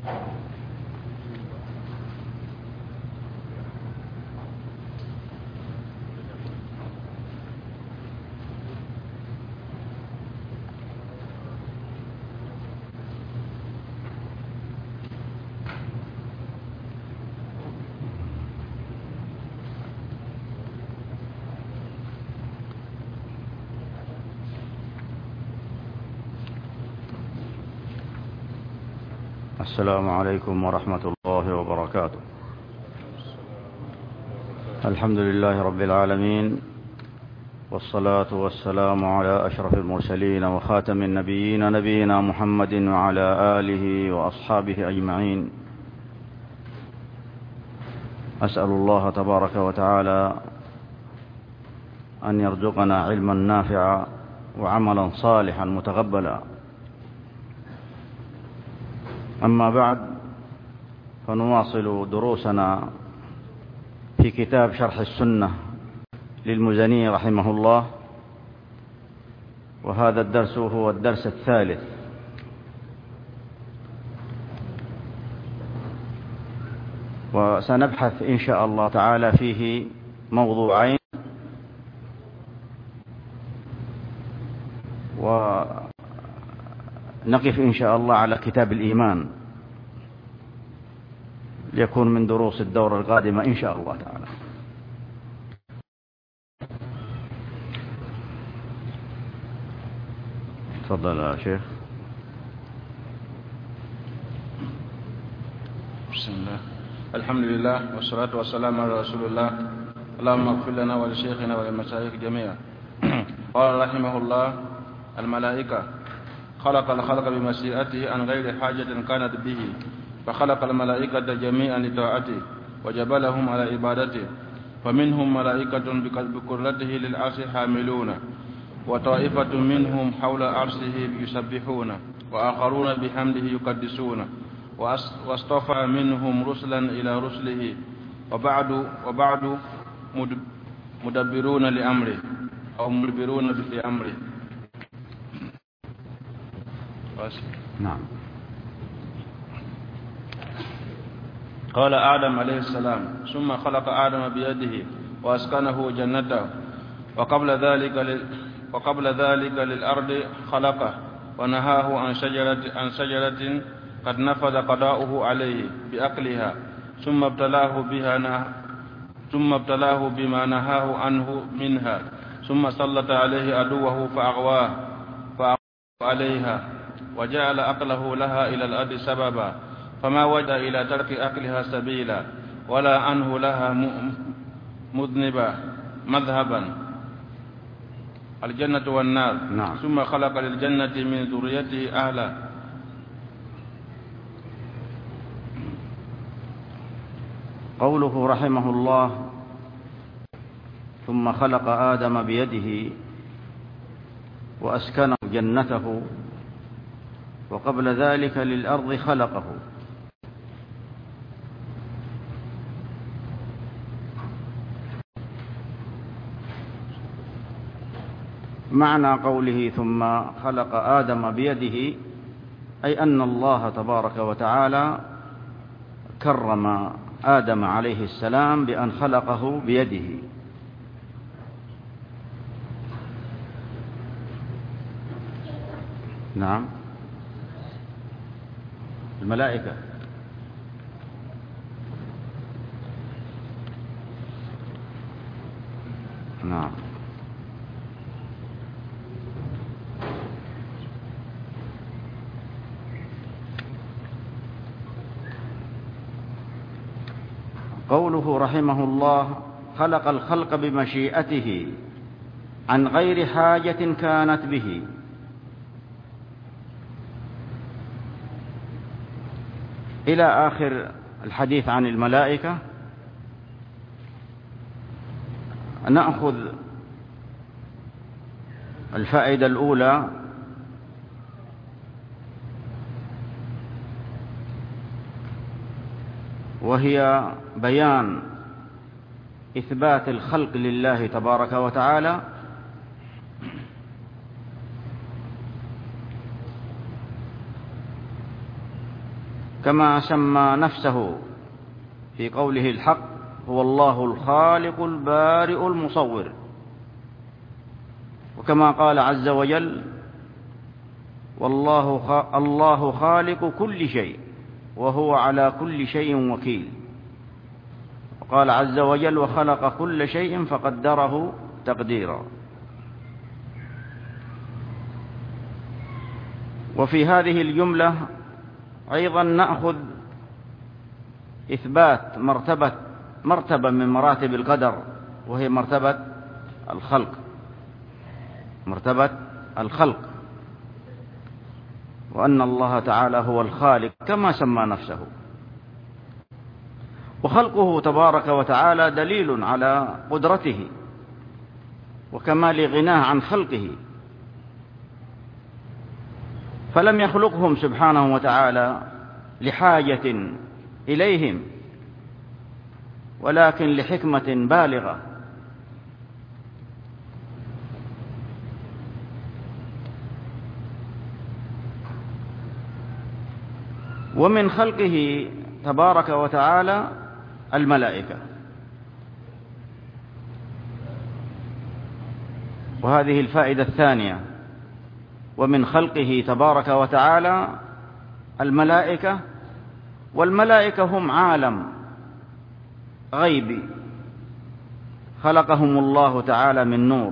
السلام عليكم ورحمة الله وبركاته. الحمد لله رب العالمين، والصلاة والسلام على أشرف المرسلين وخاتم النبيين نبينا محمد وعلى آله وأصحابه أجمعين. أسأل الله تبارك وتعالى أن يرزقنا علما نافعا وعملا صالحا متقبلا. أما بعد، فنواصل دروسنا في كتاب شرح السنة للمزني رحمه الله، وهذا الدرس هو الدرس الثالث. وسنبحث إن شاء الله تعالى فيه موضوعين، ونقف إن شاء الله على كتاب الإيمان ليكون من دروس الدورة القادمة إن شاء الله تعالى. تفضل يا شيخ. بسم الله، الحمد لله، والصلاة والسلام على رسول الله. اللهم اغفر لنا ولشيخنا وللمشايخ جميعا. قال رحمه الله: الملائكة خلق الخلق بمشيئته عن غير حاجة كانت به، فخلق الملائكة جميعا لطاعته وجبلهم على عبادته، فمنهم ملائكة بكرته للعرش حاملون، وطائفة منهم حول عرشه يسبحون، وآخرون بحمده يقدسون، واصطفى منهم رسلا إلى رسله، وبعد مدبرون لأمره أو مدبرون لأمره. نعم. قال آدم عليه السلام: ثم خلق آدم بيده وأسكنه جنته، وقبل ذلك للأرض خلقه ونهاه عن شجرة قد نفذ قضاؤه عليه بأكلها، ثم ابتلاه بما نهاه عنه منها، ثم سلط عليه عدوه فأغواه عليها، وجعل أكله لها إلى الأرض سببا، فما وجد إلى ترك أكلها سبيلا، ولا عنه لها مذنبا مذهبا، الجنة والنار. نعم. ثم خلق للجنة من ذريته أهلا. قوله رحمه الله: ثم خلق آدم بيده وأسكنه جنته، وقبل ذلك للأرض خلقه. معنى قوله ثم خلق آدم بيده أي أن الله تبارك وتعالى كرم آدم عليه السلام بأن خلقه بيده. نعم. الملائكة. نعم. قوله رحمه الله: خلق الخلق بمشيئته عن غير حاجة كانت به. إلى آخر الحديث عن الملائكة. نأخذ الفائدة الأولى: وهي بيان إثبات الخلق لله تبارك وتعالى، كما سمى نفسه في قوله الحق: هو الله الخالق البارئ المصور. وكما قال عز وجل: الله خالق كل شيء وهو على كل شيء وكيل. وقال عز وجل: وخلق كل شيء فقدره تقديرا. وفي هذه الجملة أيضا نأخذ إثبات مرتبة من مراتب القدر، وهي مرتبة الخلق، وأن الله تعالى هو الخالق كما سمى نفسه. وخلقه تبارك وتعالى دليل على قدرته وكمال غناه عن خلقه، فلم يخلقهم سبحانه وتعالى لحاجة إليهم، ولكن لحكمة بالغة. ومن خلقه تبارك وتعالى الملائكة، وهذه الفائدة الثانية. ومن خلقه تبارك وتعالى الملائكة، والملائكة هم عالم غيبي خلقهم الله تعالى من نور،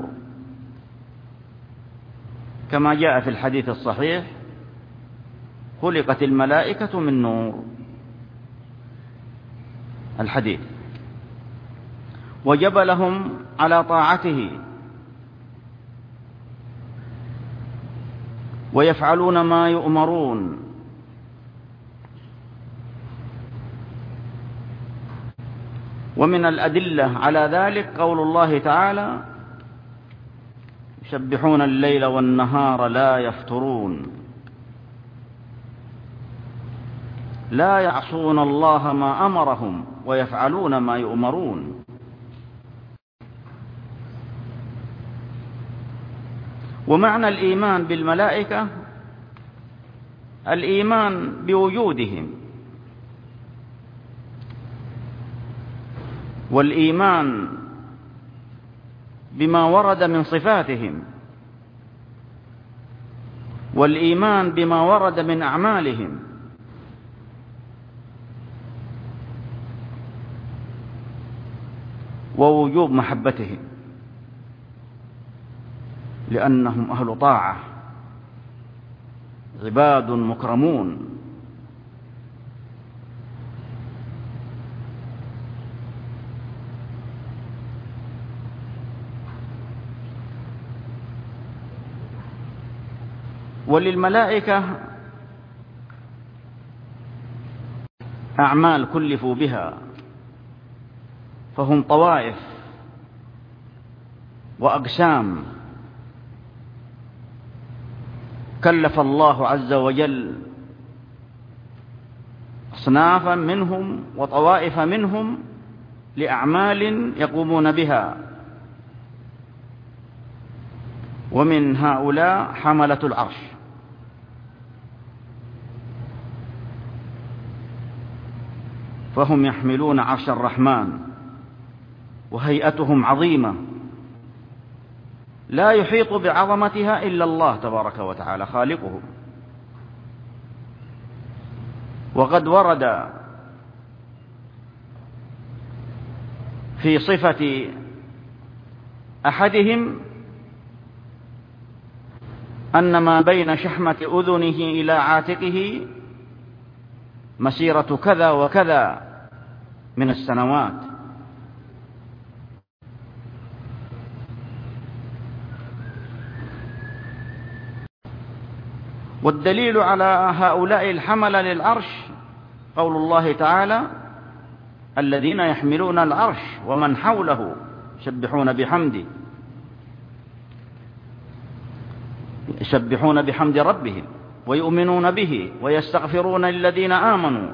كما جاء في الحديث الصحيح: خلقت الملائكة من نور، الحديث. وجبلهم على طاعته، ويفعلون ما يؤمرون، ومن الأدلة على ذلك قول الله تعالى: يسبحون الليل والنهار لا يفترون، لا يعصون الله ما أمرهم ويفعلون ما يؤمرون. ومعنى الإيمان بالملائكة الإيمان بوجودهم، والإيمان بما ورد من صفاتهم، والإيمان بما ورد من أعمالهم، ووجوب محبتهم، لأنهم أهل طاعة عباد مكرمون. وللملائكة أعمال كلفوا بها، فهم طوائف وأقسام كلف الله عز وجل أصنافا منهم وطوائف منهم لأعمال يقومون بها. ومن هؤلاء حملة العرش، فهم يحملون عرش الرحمن، وهيئتهم عظيمة لا يحيط بعظمتها إلا الله تبارك وتعالى خالقهم. وقد ورد في صفة أحدهم أن ما بين شحمة أذنه إلى عاتقه مسيرة كذا وكذا من السنوات. والدليل على هؤلاء الحملة للعرش قول الله تعالى: الذين يحملون العرش ومن حوله يسبحون بحمد ربهم ويؤمنون به ويستغفرون للذين آمنوا.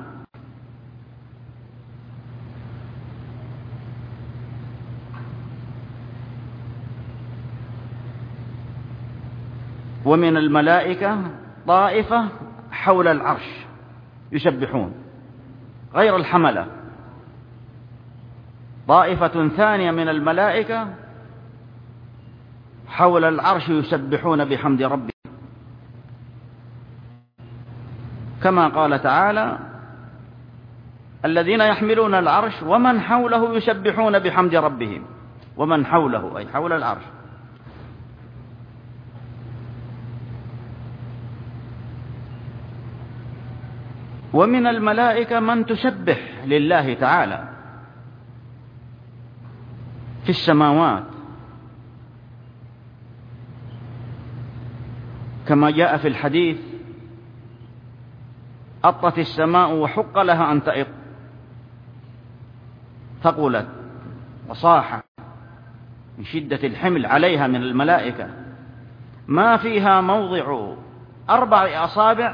ومن الملائكة طائفة حول العرش يسبحون غير الحملة. طائفة ثانية من الملائكة حول العرش يسبحون بحمد ربهم، كما قال تعالى: الذين يحملون العرش ومن حوله يسبحون بحمد ربهم. ومن حوله أي حول العرش. ومن الملائكة من تسبح لله تعالى في السماوات، كما جاء في الحديث: أطت السماء وحق لها أن تئط، ثقلت وصاحت من شدة الحمل عليها من الملائكة، ما فيها موضع 4 أصابع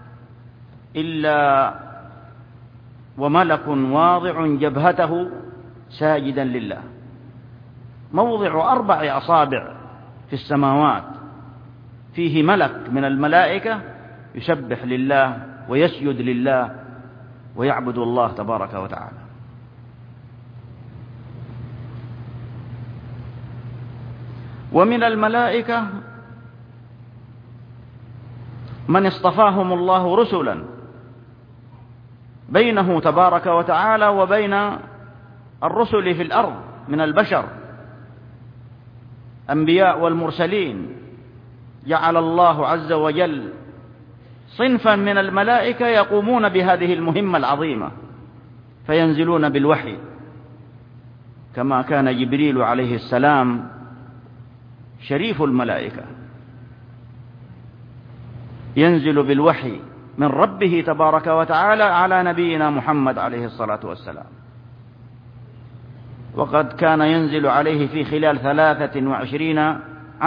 إلا وملك واضع جبهته ساجدا لله. موضع 4 أصابع في السماوات فيه ملك من الملائكة يسبح لله ويسجد لله ويعبد الله تبارك وتعالى. ومن الملائكة من اصطفاهم الله رسلا بينه تبارك وتعالى وبين الرسل في الأرض من البشر، أنبياء والمرسلين. جعل الله عز وجل صنفا من الملائكة يقومون بهذه المهمة العظيمة، فينزلون بالوحي، كما كان جبريل عليه السلام شريف الملائكة ينزل بالوحي من ربه تبارك وتعالى على نبينا محمد عليه الصلاة والسلام. وقد كان ينزل عليه في خلال 23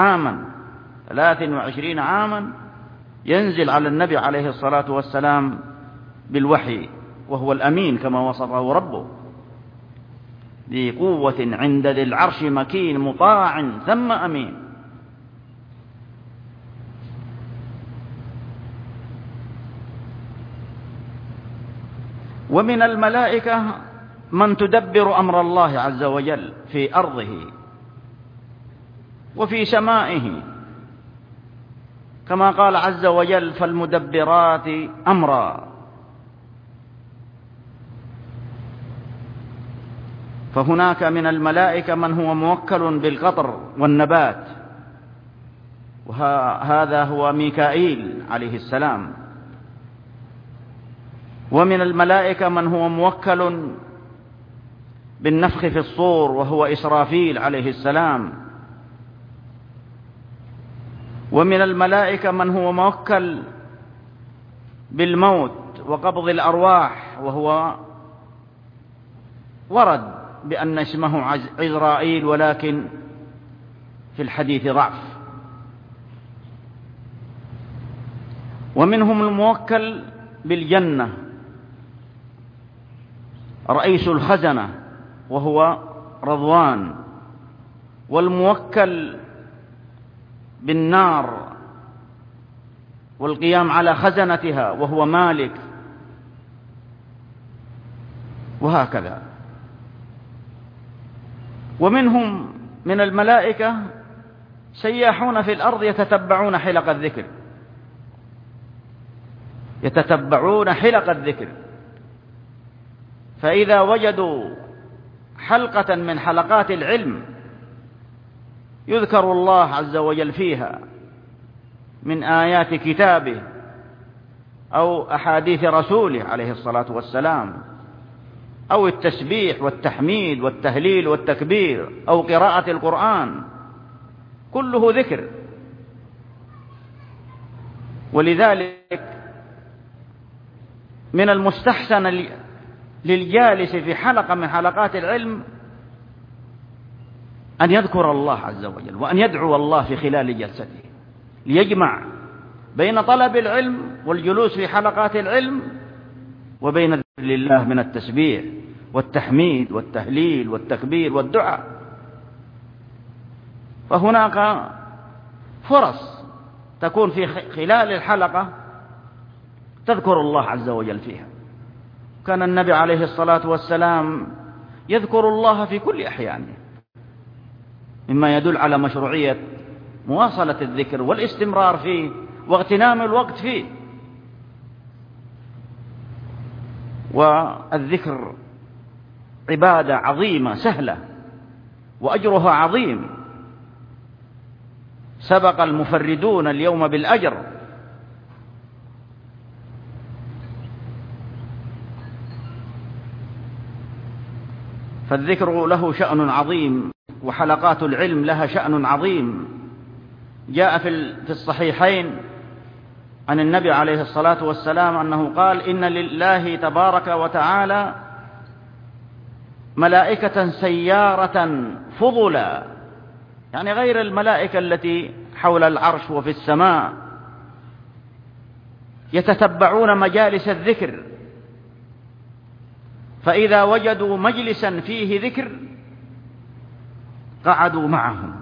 عاما ينزل على النبي عليه الصلاة والسلام بالوحي، وهو الأمين كما وصفه ربه: ذي قوة عند ذي العرش مكين مطاع ثم أمين. ومن الملائكة من تدبر أمر الله عز وجل في أرضه وفي سمائه، كما قال عز وجل: فالمدبرات أمرا. فهناك من الملائكة من هو موكل بالقطر والنبات، وهذا هو ميكائيل عليه السلام. ومن الملائكة من هو موكل بالنفخ في الصور، وهو إسرافيل عليه السلام. ومن الملائكة من هو موكل بالموت وقبض الأرواح، وهو ورد بأن اسمه عزرائيل، ولكن في الحديث ضعف. ومنهم الموكل بالجنة رئيس الخزنة، وهو رضوان. والموكل بالنار والقيام على خزنتها، وهو مالك. وهكذا. ومنهم من الملائكة سياحون في الأرض يتتبعون حلق الذكر، فإذا وجدوا حلقة من حلقات العلم يذكر الله عز وجل فيها من آيات كتابه أو أحاديث رسوله عليه الصلاة والسلام، أو التسبيح والتحميد والتهليل والتكبير، أو قراءة القرآن، كله ذكر. ولذلك من المستحسن للجالس في حلقة من حلقات العلم أن يذكر الله عز وجل، وأن يدعو الله في خلال جلسته، ليجمع بين طلب العلم والجلوس في حلقات العلم وبين ذكر الله من التسبيح والتحميد والتهليل والتكبير والدعاء. فهناك فرص تكون في خلال الحلقة تذكر الله عز وجل فيها. كان النبي عليه الصلاة والسلام يذكر الله في كل أحيانه، مما يدل على مشروعية مواصلة الذكر والاستمرار فيه واغتنام الوقت فيه. والذكر عبادة عظيمة سهلة وأجرها عظيم. سبق المفردون اليوم بالأجر. فالذكر له شأن عظيم، وحلقات العلم لها شأن عظيم. جاء في الصحيحين عن النبي عليه الصلاة والسلام أنه قال: إن لله تبارك وتعالى ملائكة سيارة فضلا، يعني غير الملائكة التي حول العرش وفي السماء، يتتبعون مجالس الذكر، فإذا وجدوا مجلسا فيه ذكر قعدوا معهم،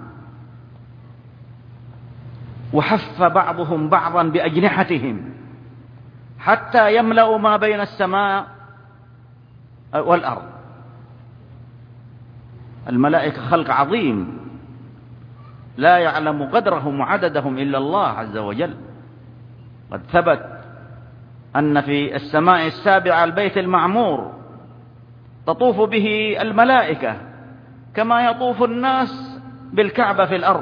وحف بعضهم بعضا بأجنحتهم حتى يملأوا ما بين السماء والأرض. الملائكة خلق عظيم لا يعلم قدرهم وعددهم إلا الله عز وجل. قد ثبت أن في السماء السابعة البيت المعمور تطوف به الملائكة كما يطوف الناس بالكعبة في الأرض،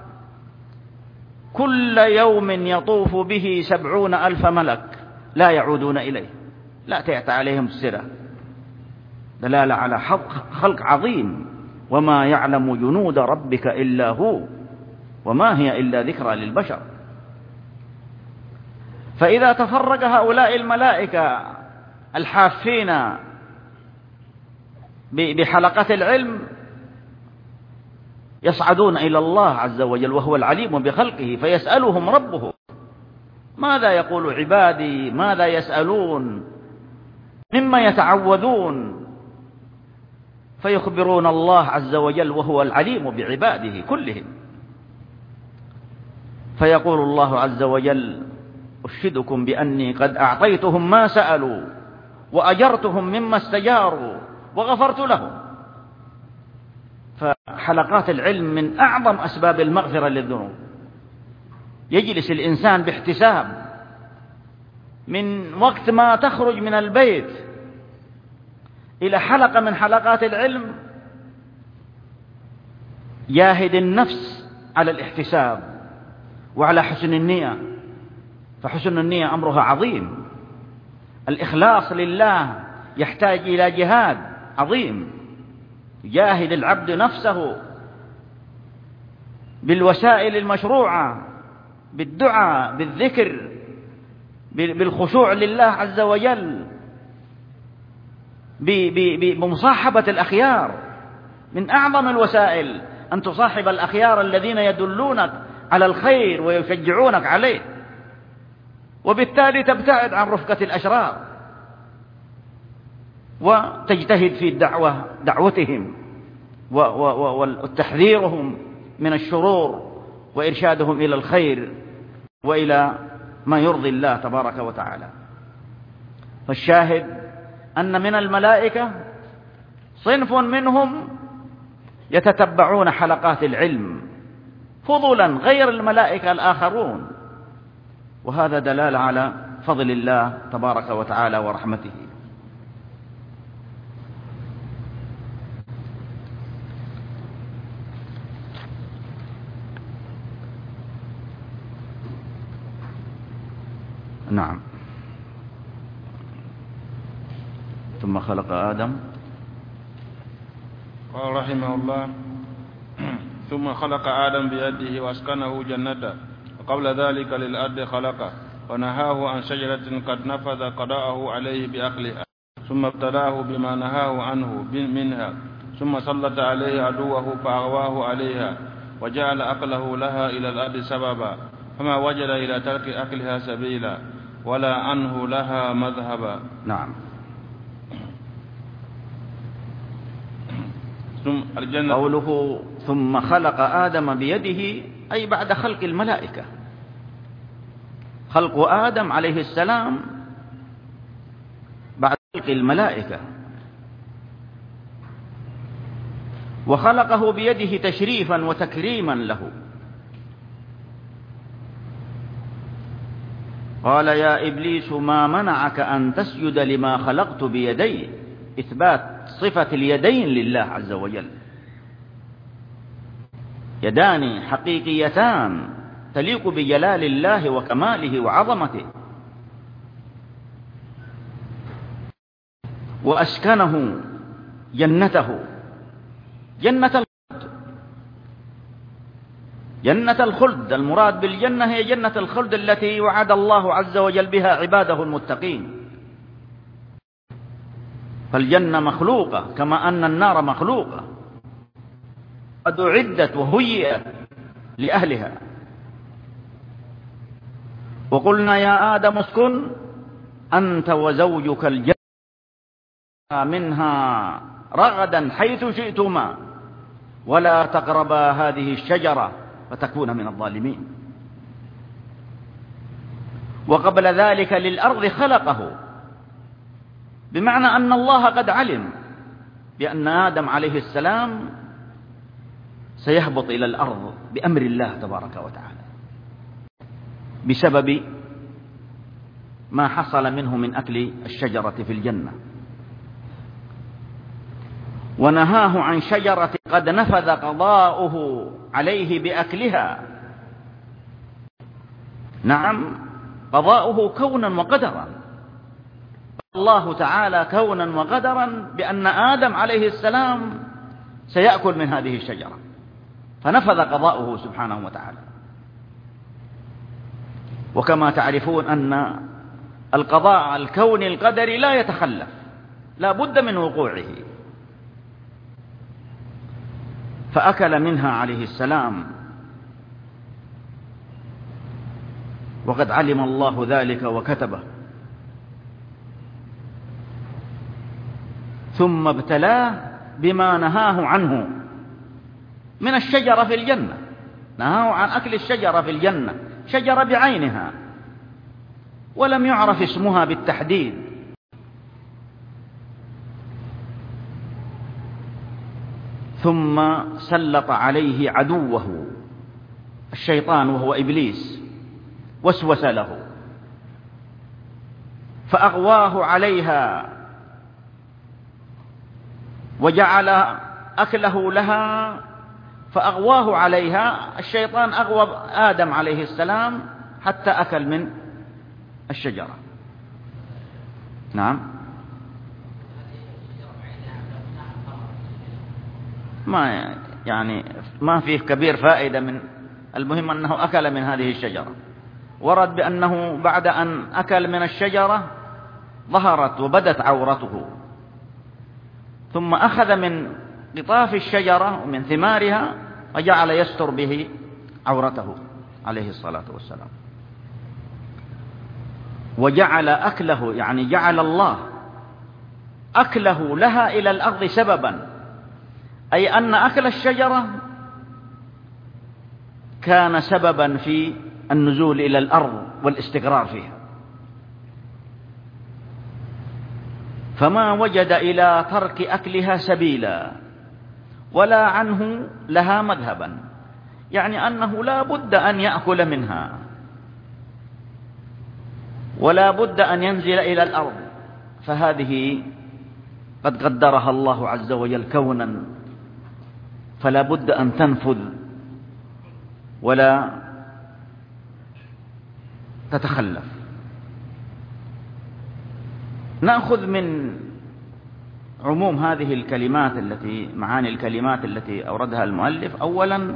كل يوم يطوف به 70,000 ملك لا يعودون إليه، لا تأتي عليهم السرة. دلالة على خلق عظيم. وما يعلم جنود ربك إلا هو وما هي إلا ذكرى للبشر. فإذا تفرق هؤلاء الملائكة الحافين بحلقة العلم يصعدون إلى الله عز وجل وهو العليم بخلقه، فيسألهم ربه: ماذا يقول عبادي؟ ماذا يسألون؟ مما يتعوذون؟ فيخبرون الله عز وجل وهو العليم بعباده كلهم. فيقول الله عز وجل: أشهدكم بأني قد أعطيتهم ما سألوا وأجرتهم مما استجاروا وغفرت لهم. فحلقات العلم من أعظم أسباب المغفرة للذنوب. يجلس الإنسان باحتساب من وقت ما تخرج من البيت إلى حلقة من حلقات العلم، ياهد النفس على الاحتساب وعلى حسن النية، فحسن النية أمرها عظيم. الإخلاص لله يحتاج إلى جهاد عظيم، يجاهد العبد نفسه بالوسائل المشروعة، بالدعاء، بالذكر، بالخشوع لله عز وجل، بمصاحبة الأخيار. من أعظم الوسائل أن تصاحب الأخيار الذين يدلونك على الخير ويشجعونك عليه، وبالتالي تبتعد عن رفقة الأشرار وتجتهد في دعوتهم وتحذيرهم من الشرور وإرشادهم إلى الخير وإلى ما يرضي الله تبارك وتعالى. فالشاهد أن من الملائكة صنف منهم يتتبعون حلقات العلم فضلا غير الملائكة الآخرون، وهذا دلالة على فضل الله تبارك وتعالى ورحمته. نعم. ثم خلق آدم. قال رحمه الله: ثم خلق آدم بيده واسكنه جنته، وقبل ذلك للأرض خلقه ونهاه عن شجرة قد نفذ قضاءه عليه بأكلها، ثم ابتلاه بما نهاه عنه منها، ثم سلط عليه عدوه فأغواه عليها، وجعل أكله لها إلى الأرض سببا، فما وجد إلى ترك أكلها سبيلا ولا عنه لها مذهبا. نعم. قوله ثم خلق آدم بيده أي بعد خلق الملائكة. خلق آدم عليه السلام خلق الملائكة، وخلقه بيده تشريفا وتكريما له. قال يا إبليس ما منعك أن تسجد لما خلقت بيدي، إثبات صفة اليدين لله عز وجل، يدان حقيقيتان تليق بجلال الله وكماله وعظمته. وأسكنه جنته، جنة الخلد. المراد بالجنة هي جنة الخلد التي وعد الله عز وجل بها عباده المتقين. فالجنة مخلوقة كما أن النار مخلوقة، قد أعدت وهيئت لأهلها. وقلنا يا آدم اسكن أنت وزوجك الجنة منها رغدا حيث شئتما ولا تقربا هذه الشجرة فتكون من الظالمين. وقبل ذلك للأرض خلقه، بمعنى أن الله قد علم بأن آدم عليه السلام سيهبط إلى الأرض بأمر الله تبارك وتعالى بسبب ما حصل منه من أكل الشجرة في الجنة، ونهاه عن شجرة قد نفذ قضاؤه عليه بأكلها. نعم، قضاؤه كونا وقدرا، الله تعالى كونا وقدرا بأن آدم عليه السلام سيأكل من هذه الشجرة، فنفذ قضاؤه سبحانه وتعالى. وكما تعرفون أن القضاء الكوني القدري لا يتخلف، لا بد من وقوعه. فأكل منها عليه السلام، وقد علم الله ذلك وكتبه، ثم ابتلاه بما نهاه عنه من الشجرة في الجنة. نهاه عن أكل الشجرة في الجنة، شجرة بعينها ولم يعرف اسمها بالتحديد. ثم سلط عليه عدوه الشيطان وهو إبليس، وسوس له فأغواه عليها وجعل أكله لها، فأغواه عليها. الشيطان أغوى آدم عليه السلام حتى أكل من الشجرة. نعم، ما فيه كبير فائدة من المهم أنه أكل من هذه الشجرة. ورد بأنه بعد أن أكل من الشجرة ظهرت وبدت عورته، ثم أخذ من قطاف الشجرة ومن ثمارها وجعل يستر به عورته عليه الصلاة والسلام. وجعل أكله، يعني جعل الله أكله لها إلى الأرض سببا، أي أن أكل الشجرة كان سببا في النزول إلى الأرض والاستقرار فيها، فما وجد إلى ترك أكلها سبيلا ولا عنه لها مذهبا، يعني أنه لا بد أن يأكل منها ولا بد أن ينزل إلى الأرض. فهذه قد قدرها الله عز وجل كونا، فلا بد أن تنفذ ولا تتخلف. نأخذ من عموم هذه الكلمات معاني الكلمات التي أوردها المؤلف. أولا،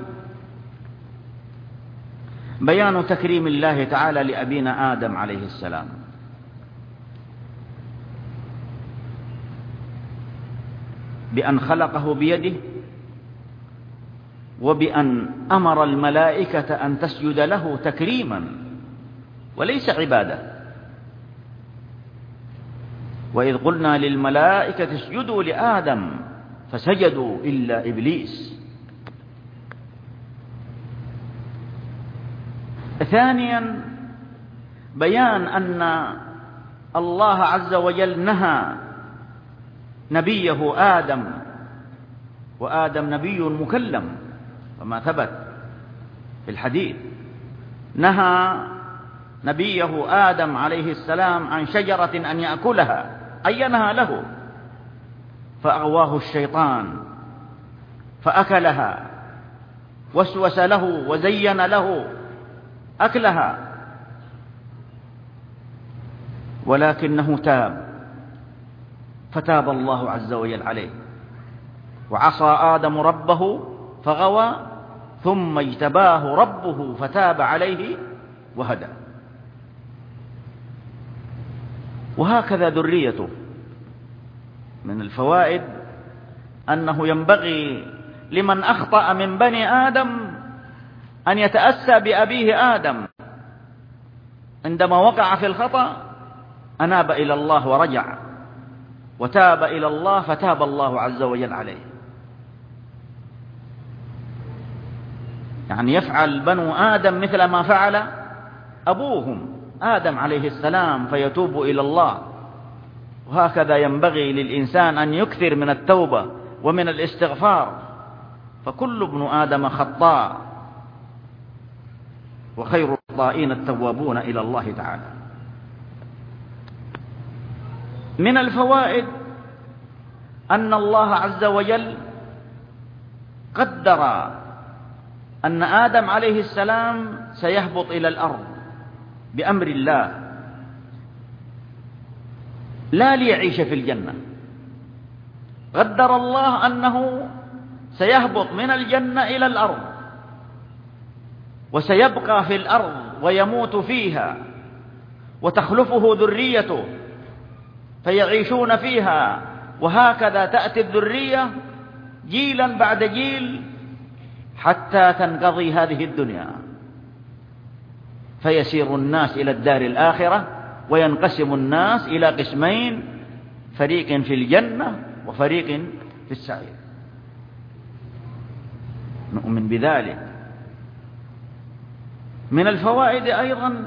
بيان تكريم الله تعالى لأبينا آدم عليه السلام، بأن خلقه بيده، وبأن أمر الملائكة أن تسجد له تكريما وليس عبادة. وإذ قلنا للملائكة اسجدوا لآدم فسجدوا إلا إبليس. ثانيا، بيان أن الله عز وجل نهى نبيه آدم، وآدم نبي مكلم كما ثبت في الحديث، نهى نبيه آدم عليه السلام عن شجرة أن يأكلها، أينها له، فأغواه الشيطان فأكلها، وسوس له وزين له أكلها، ولكنه تاب، فتاب الله عز وجل عليه، وعصى آدم ربه فغوى، ثم اجتباه ربه فتاب عليه وهدى. وهكذا ذريته. من الفوائد أنه ينبغي لمن أخطأ من بني آدم أن يتأسى بأبيه آدم، عندما وقع في الخطأ أناب إلى الله ورجع وتاب إلى الله، فتاب الله عز وجل عليه. يعني يفعل بنو آدم مثل ما فعل أبوهم آدم عليه السلام، فيتوب إلى الله. وهكذا ينبغي للإنسان أن يكثر من التوبة ومن الاستغفار، فكل ابن آدم خطاء، وخير الخطائين التوابون إلى الله تعالى. من الفوائد أن الله عز وجل قدر أن آدم عليه السلام سيهبط إلى الأرض بأمر الله، لا ليعيش في الجنة. قدر الله أنه سيهبط من الجنة إلى الأرض، وسيبقى في الأرض ويموت فيها، وتخلفه ذريته فيعيشون فيها، وهكذا تأتي الذرية جيلا بعد جيل حتى تنقضي هذه الدنيا، فيسير الناس إلى الدار الآخرة، وينقسم الناس إلى قسمين، فريق في الجنة وفريق في السعير. نؤمن بذلك. من الفوائد أيضا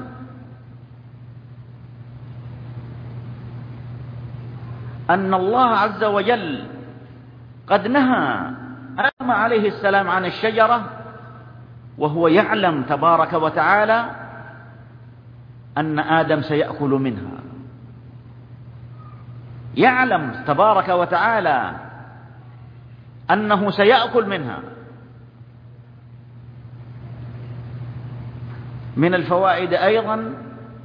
أن الله عز وجل قد نهى آدم عليه السلام عن الشجرة، وهو يعلم تبارك وتعالى أن آدم سيأكل منها. يعلم تبارك وتعالى أنه سيأكل منها. من الفوائد أيضا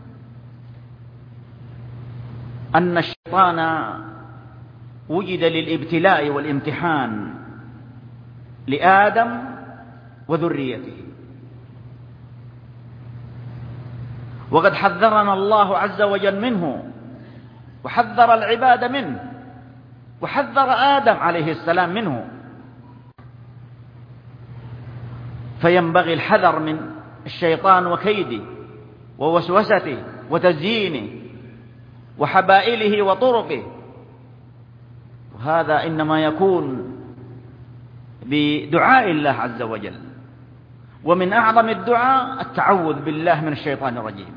أن الشيطان وجد للابتلاء والامتحان لآدم وذريته، وقد حذرنا الله عز وجل منه، وحذر العباد منه، وحذر آدم عليه السلام منه. فينبغي الحذر من الشيطان وكيده ووسوسته وتزيينه وحبائله وطرقه، وهذا إنما يكون بدعاء الله عز وجل. ومن أعظم الدعاء التعوذ بالله من الشيطان الرجيم.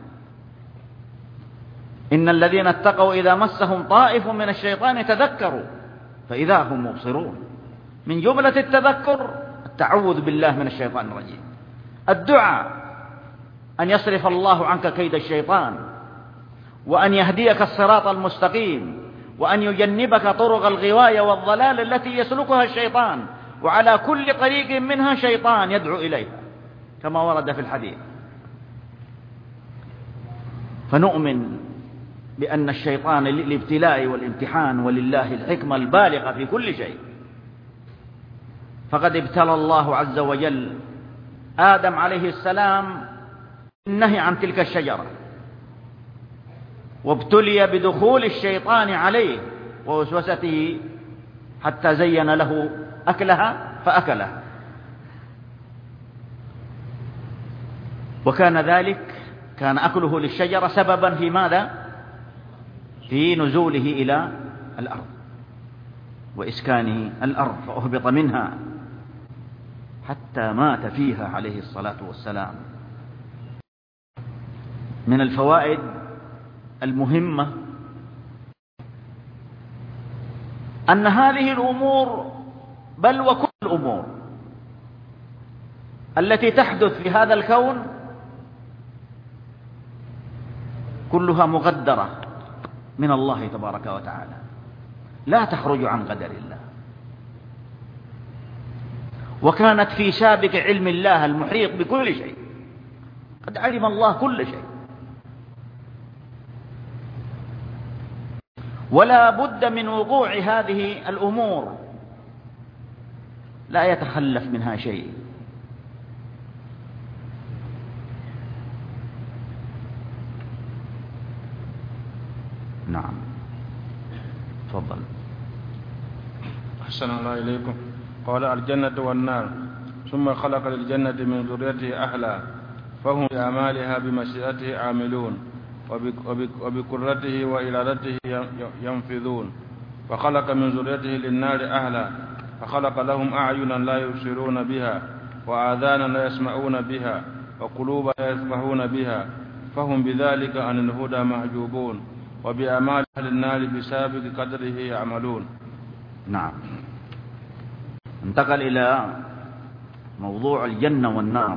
إن الذين اتقوا إذا مسهم طائف من الشيطان تذكروا فإذا هم مبصرون. من جملة التذكر التعوذ بالله من الشيطان الرجيم. الدعاء أن يصرف الله عنك كيد الشيطان، وأن يهديك الصراط المستقيم، وأن يجنبك طرق الغواية والضلال التي يسلكها الشيطان، وعلى كل طريق منها شيطان يدعو إليها كما ورد في الحديث. فنؤمن بأن الشيطان للابتلاء والامتحان، ولله الحكمة البالغة في كل شيء. فقد ابتلى الله عز وجل آدم عليه السلام بالنهي عن تلك الشجرة، وابتلي بدخول الشيطان عليه ووسوسته حتى زين له أكلها فأكلها. وكان ذلك، كان أكله للشجرة سببا في ماذا؟ في نزوله إلى الأرض وإسكانه الأرض، فأهبط منها حتى مات فيها عليه الصلاة والسلام. من الفوائد المهمة أن هذه الأمور بل وكل الأمور التي تحدث في هذا الكون كلها مقدرة من الله تبارك وتعالى، لا تخرج عن قدر الله، وكانت في سابق علم الله المحيط بكل شيء. قد علم الله كل شيء، ولا بد من وقوع هذه الأمور، لا يتخلف منها شيء. نعم، تفضل. أحسن الله إليكم. قال الجنة والنار، ثم خلق للجنة من ذريته أهلا، فهم بأعمالها بمشيئته عاملون، وبقدرته وإرادته ينفذون. فخلق من ذريته للنار أهلا، فخلق لهم أعينا لا يبصرون بها، وآذانا لا يسمعون بها، وقلوبا لا يفقهون بها، فهم بذلك عن الهدى محجوبون، وبأعمال أهل النار بسابق قدره يعملون. نعم. انتقل إلى موضوع الجنة والنار.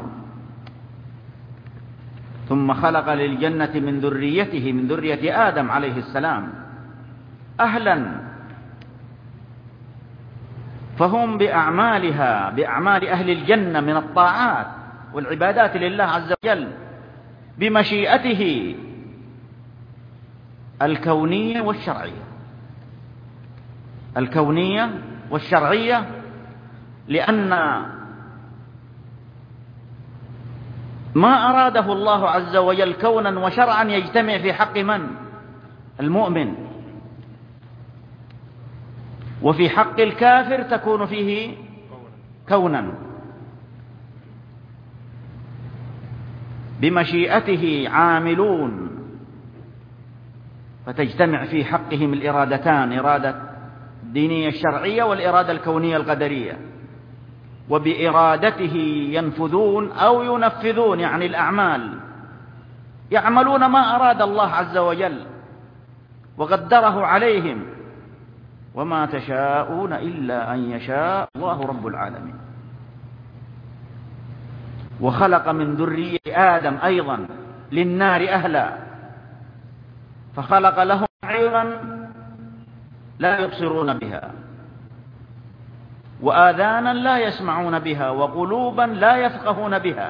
ثم خلق للجنة من ذريته، من ذرية آدم عليه السلام، أهلا، فهم بأعمالها، بأعمال أهل الجنة من الطاعات والعبادات لله عز وجل بمشيئته الكونية والشرعية، الكونية والشرعية، لأن ما أراده الله عز وجل كونا وشرعا يجتمع في حق من؟ المؤمن. وفي حق الكافر تكون فيه كونا. بمشيئته عاملون، فتجتمع في حقهم الإرادتان، إرادة الدينية الشرعية والإرادة الكونية القدرية. وبإرادته ينفذون أو ينفذون، يعني الأعمال، يعملون ما أراد الله عز وجل وقدره عليهم. وما تشاءون إلا أن يشاء الله رب العالمين. وخلق من ذرية آدم أيضا للنار أهلا، فخلق لهم عينا لا يبصرون بها، وآذانا لا يسمعون بها، وقلوبا لا يفقهون بها.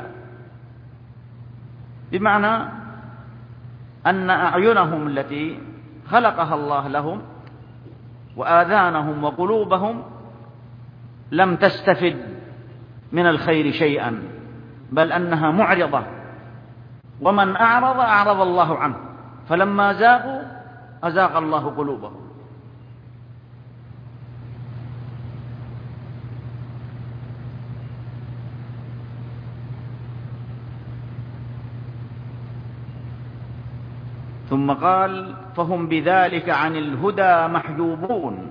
بمعنى أن أعينهم التي خلقها الله لهم وآذانهم وقلوبهم لم تستفد من الخير شيئا، بل أنها معرضة، ومن أعرض أعرض الله عنه، فلما زاغوا أزاغ الله قلوبهم. ثم قال فهم بذلك عن الهدى محجوبون،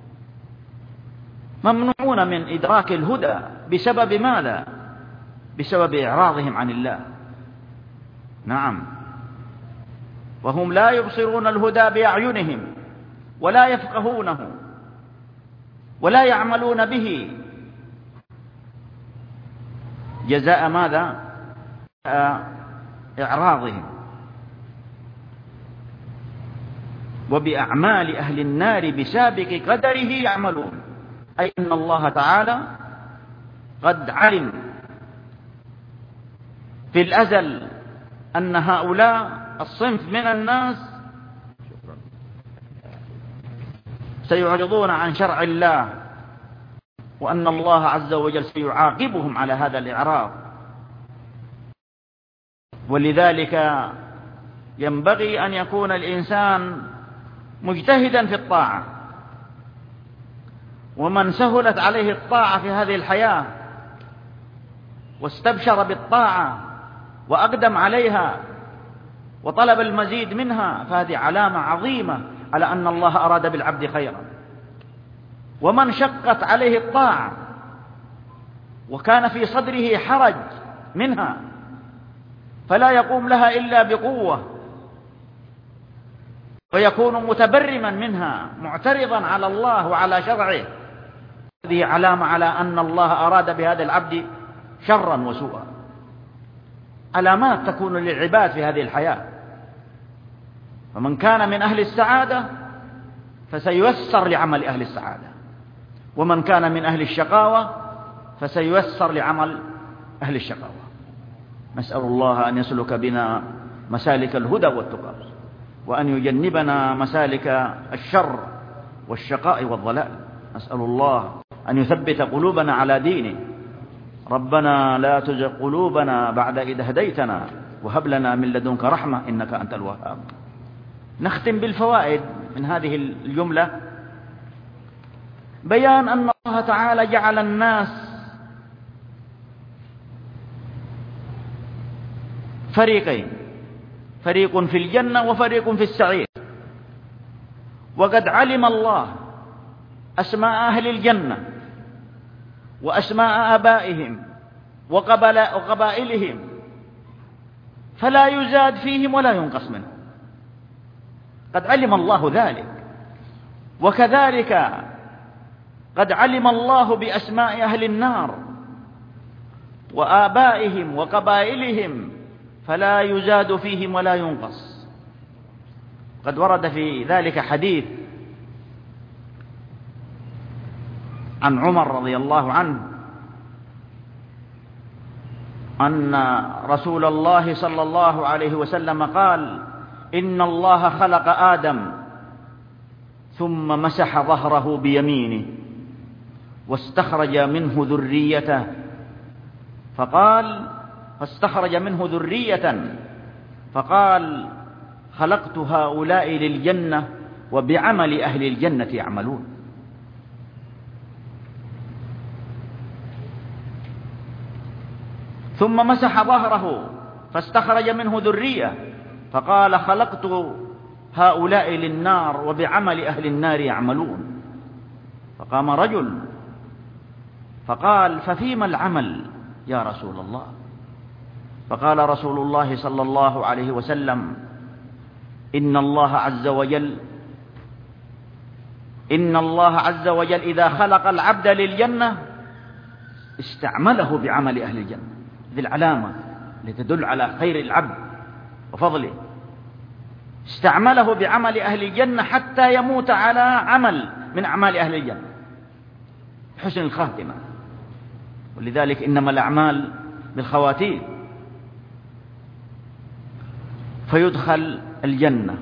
ممنوعون من إدراك الهدى. بسبب ماذا؟ بسبب إعراضهم عن الله. نعم. وهم لا يبصرون الهدى بأعينهم، ولا يفقهونه، ولا يعملون به. جزاء ماذا؟ إعراضهم. وبأعمال أهل النار بسابق قدره يعملون، أي أن الله تعالى قد علم في الأزل أن هؤلاء الصنف من الناس سيعرضون عن شرع الله، وأن الله عز وجل سيعاقبهم على هذا الإعراض. ولذلك ينبغي أن يكون الإنسان مجتهدا في الطاعة، ومن سهلت عليه الطاعة في هذه الحياة واستبشر بالطاعة وأقدم عليها وطلب المزيد منها، فهذه علامة عظيمة على أن الله أراد بالعبد خيرا. ومن شقت عليه الطاعة وكان في صدره حرج منها فلا يقوم لها إلا بقوة ويكون متبرما منها معترضا على الله وعلى شرعه، هذه علامة على أن الله أراد بهذا العبد شرا وسوءا. علامات تكون للعباد في هذه الحياة. فمن كان من أهل السعادة فسييسر لعمل أهل السعادة، ومن كان من أهل الشقاوة فسييسر لعمل أهل الشقاوة. نسأل الله أن يسلك بنا مسالك الهدى والتقى، وأن يجنبنا مسالك الشر والشقاء والضلال. نسأل الله أن يثبت قلوبنا على دينه. ربنا لا تزغ قلوبنا بعد إذ هديتنا وهب لنا من لدنك رحمة إنك أنت الوهاب. نختم بالفوائد من هذه الجملة. بيان أن الله تعالى جعل الناس فريقين، فريق في الجنة وفريق في السعير. وقد علم الله أسماء أهل الجنة وأسماء آبائهم وقبائلهم، فلا يزاد فيهم ولا ينقص منهم، قد علم الله ذلك. وكذلك قد علم الله بأسماء أهل النار وآبائهم وقبائلهم، فلا يزاد فيهم ولا ينقص. قد ورد في ذلك حديث عن عمر رضي الله عنه أن رسول الله صلى الله عليه وسلم قال: إن الله خلق آدم ثم مسح ظهره بيمينه واستخرج منه ذريته، فاستخرج منه ذرية فقال: خلقت هؤلاء للجنة وبعمل أهل الجنة يعملون. ثم مسح ظهره فاستخرج منه ذرية فقال: خلقت هؤلاء للنار وبعمل أهل النار يعملون. فقام رجل فقال: ففيما العمل يا رسول الله؟ فقال رسول الله صلى الله عليه وسلم: إن الله عز وجل إذا خلق العبد للجنة استعمله بعمل أهل الجنة. ذي العلامة لتدل على خير العبد وفضله. استعمله بعمل أهل الجنة حتى يموت على عمل من أعمال أهل الجنة، حسن الخاتمة. ولذلك إنما الأعمال بالخواتيم. فيدخل الجنة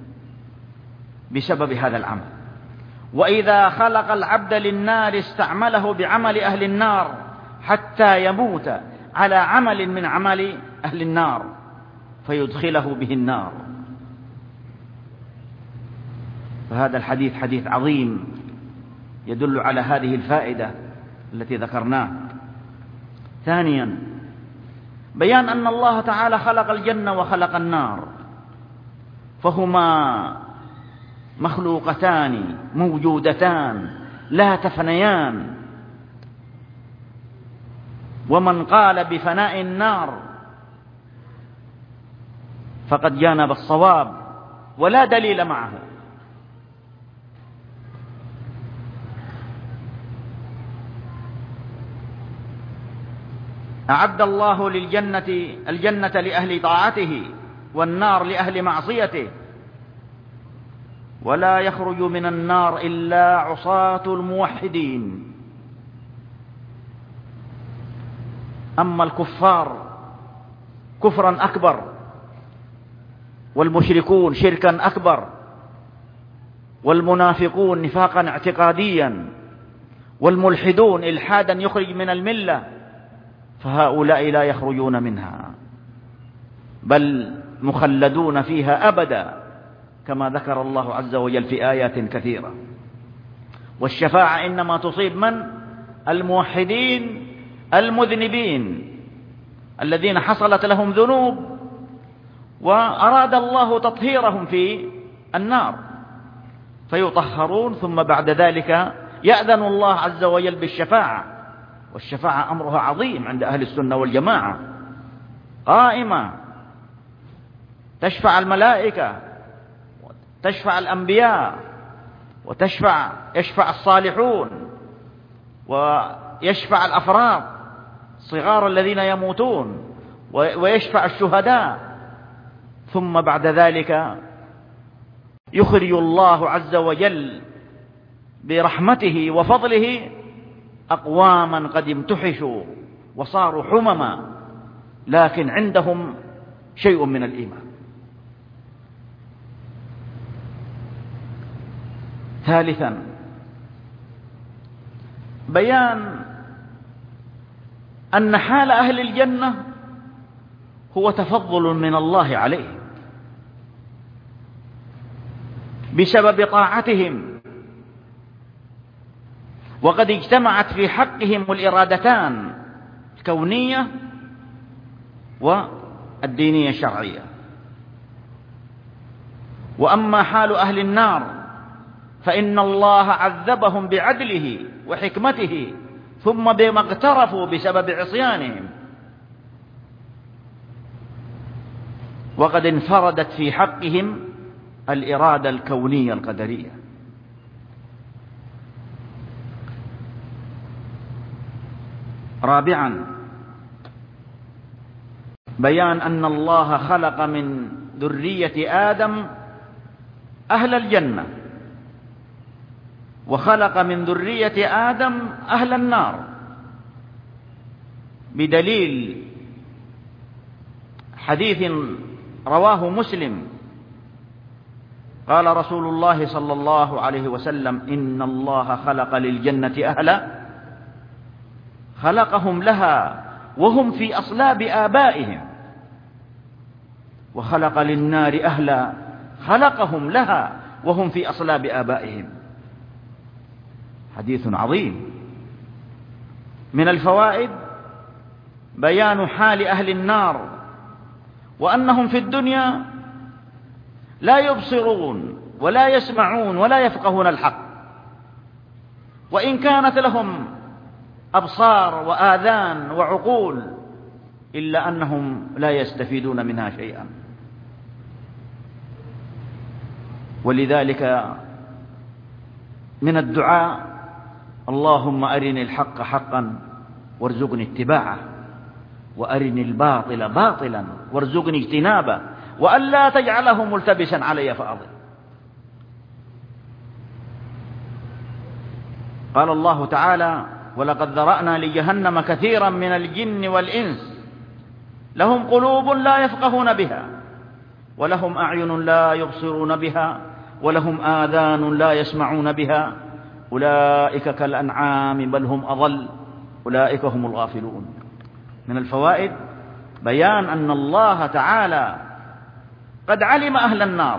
بسبب هذا العمل. وإذا خلق العبد للنار استعمله بعمل أهل النار حتى يموت على عمل من أعمال أهل النار فيدخله به النار. فهذا الحديث حديث عظيم يدل على هذه الفائدة التي ذكرناها. ثانيا، بيان أن الله تعالى خلق الجنة وخلق النار، فهما مخلوقتان موجودتان لا تفنيان. ومن قال بفناء النار فقد جانب الصواب ولا دليل معه. أعد الله الجنة لأهل طاعته والنار لأهل معصيته، ولا يخرج من النار إلا عصاة الموحدين. أما الكفار كفرا أكبر، والمشركون شركا أكبر، والمنافقون نفاقا اعتقاديا، والملحدون إلحادا يخرج من الملة، فهؤلاء لا يخرجون منها بل مخلدون فيها أبدا، كما ذكر الله عز وجل في آيات كثيرة. والشفاعة إنما تصيب من؟ الموحدين المذنبين الذين حصلت لهم ذنوب وأراد الله تطهيرهم في النار فيطهرون، ثم بعد ذلك يأذن الله عز وجل بالشفاعة. والشفاعة أمرها عظيم عند أهل السنة والجماعة، قائمة، تشفع الملائكة تشفع الأنبياء يشفع الصالحون، ويشفع الأفراد صغار الذين يموتون، ويشفع الشهداء. ثم بعد ذلك يخرج الله عز وجل برحمته وفضله أقواما قد امتحشوا وصاروا حمما، لكن عندهم شيء من الإيمان. ثالثا، بيان أن حال أهل الجنة هو تفضل من الله عليهم بسبب طاعتهم، وقد اجتمعت في حقهم الإرادتان الكونية والدينية الشرعية. وأما حال أهل النار فإن الله عذبهم بعدله وحكمته ثم بما اقترفوا بسبب عصيانهم، وقد انفردت في حقهم الإرادة الكونية القدرية. رابعا، بيان أن الله خلق من ذرية آدم أهل الجنة، وخلق من ذرية آدم أهل النار، بدليل حديث رواه مسلم قال رسول الله صلى الله عليه وسلم: إن الله خلق للجنة أهلا خلقهم لها وهم في أصلاب آبائهم، وخلق للنار أهلا خلقهم لها وهم في أصلاب آبائهم. حديث عظيم. من الفوائد بيان حال أهل النار، وأنهم في الدنيا لا يبصرون ولا يسمعون ولا يفقهون الحق، وإن كانت لهم أبصار وآذان وعقول إلا أنهم لا يستفيدون منها شيئا. ولذلك من الدعاء: اللهم أرني الحق حقا وارزقني اتباعه، وأرني الباطل باطلا وارزقني اجتنابه، وألا تجعله ملتبسا علي فأضل. قال الله تعالى: ولقد ذرأنا لجهنم كثيرا من الجن والإنس لهم قلوب لا يفقهون بها، ولهم أعين لا يبصرون بها، ولهم آذان لا يسمعون بها، أولئك كالأنعام بل هم أضل، أولئك هم الغافلون. من الفوائد بيان أن الله تعالى قد علم أهل النار،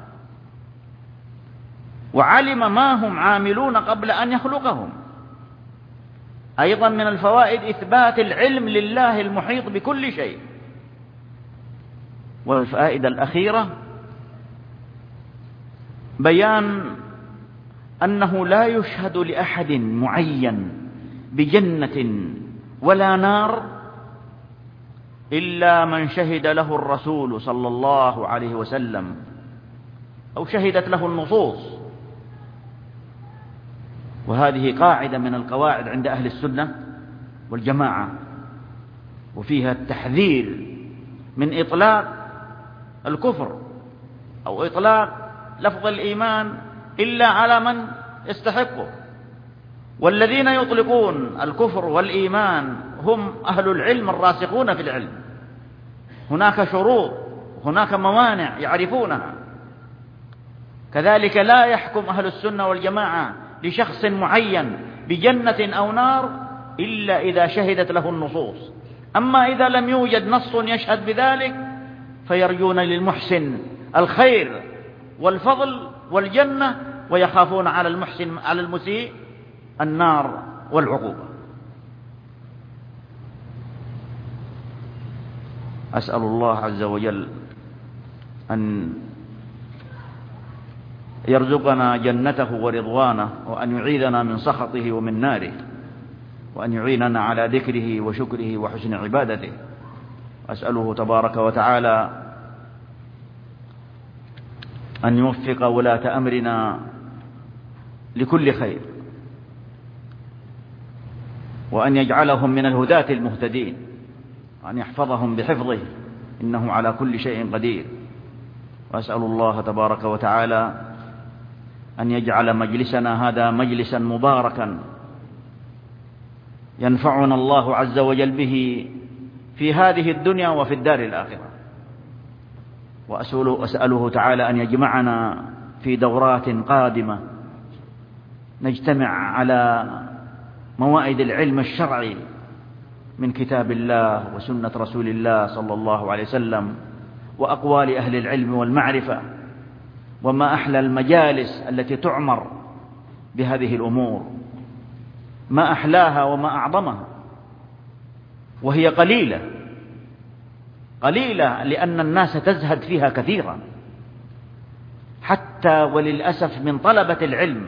وعلم ما هم عاملون قبل أن يخلقهم. أيضا من الفوائد إثبات العلم لله المحيط بكل شيء. والفائدة الأخيرة بيان أنه لا يشهد لأحد معين بجنة ولا نار إلا من شهد له الرسول صلى الله عليه وسلم أو شهدت له النصوص. وهذه قاعدة من القواعد عند أهل السنة والجماعة، وفيها التحذير من إطلاق الكفر أو إطلاق لفظ الإيمان إلا على من يستحقه. والذين يطلقون الكفر والإيمان هم أهل العلم الراسخون في العلم. هناك شروط، هناك موانع يعرفونها. كذلك لا يحكم أهل السنة والجماعة لشخص معين بجنة أو نار إلا إذا شهدت له النصوص. أما إذا لم يوجد نص يشهد بذلك فيرجون للمحسن الخير والفضل والجنة، ويخافون على المسيء النار والعقوبة. أسأل الله عز وجل أن يرزقنا جنته ورضوانه، وأن يعيذنا من سخطه ومن ناره، وأن يعيننا على ذكره وشكره وحسن عبادته. أسأله تبارك وتعالى أن يوفق ولاة أمرنا لكل خير، وأن يجعلهم من الهداة المهتدين، وأن يحفظهم بحفظه، إنه على كل شيء قدير. وأسأل الله تبارك وتعالى أن يجعل مجلسنا هذا مجلسا مباركا ينفعنا الله عز وجل به في هذه الدنيا وفي الدار الآخرة. وأسأله تعالى أن يجمعنا في دورات قادمة نجتمع على موائد العلم الشرعي من كتاب الله وسنة رسول الله صلى الله عليه وسلم وأقوال أهل العلم والمعرفة. وما أحلى المجالس التي تعمر بهذه الأمور، ما أحلاها وما أعظمها، وهي قليلة لأن الناس تزهد فيها كثيرا، حتى وللأسف من طلبة العلم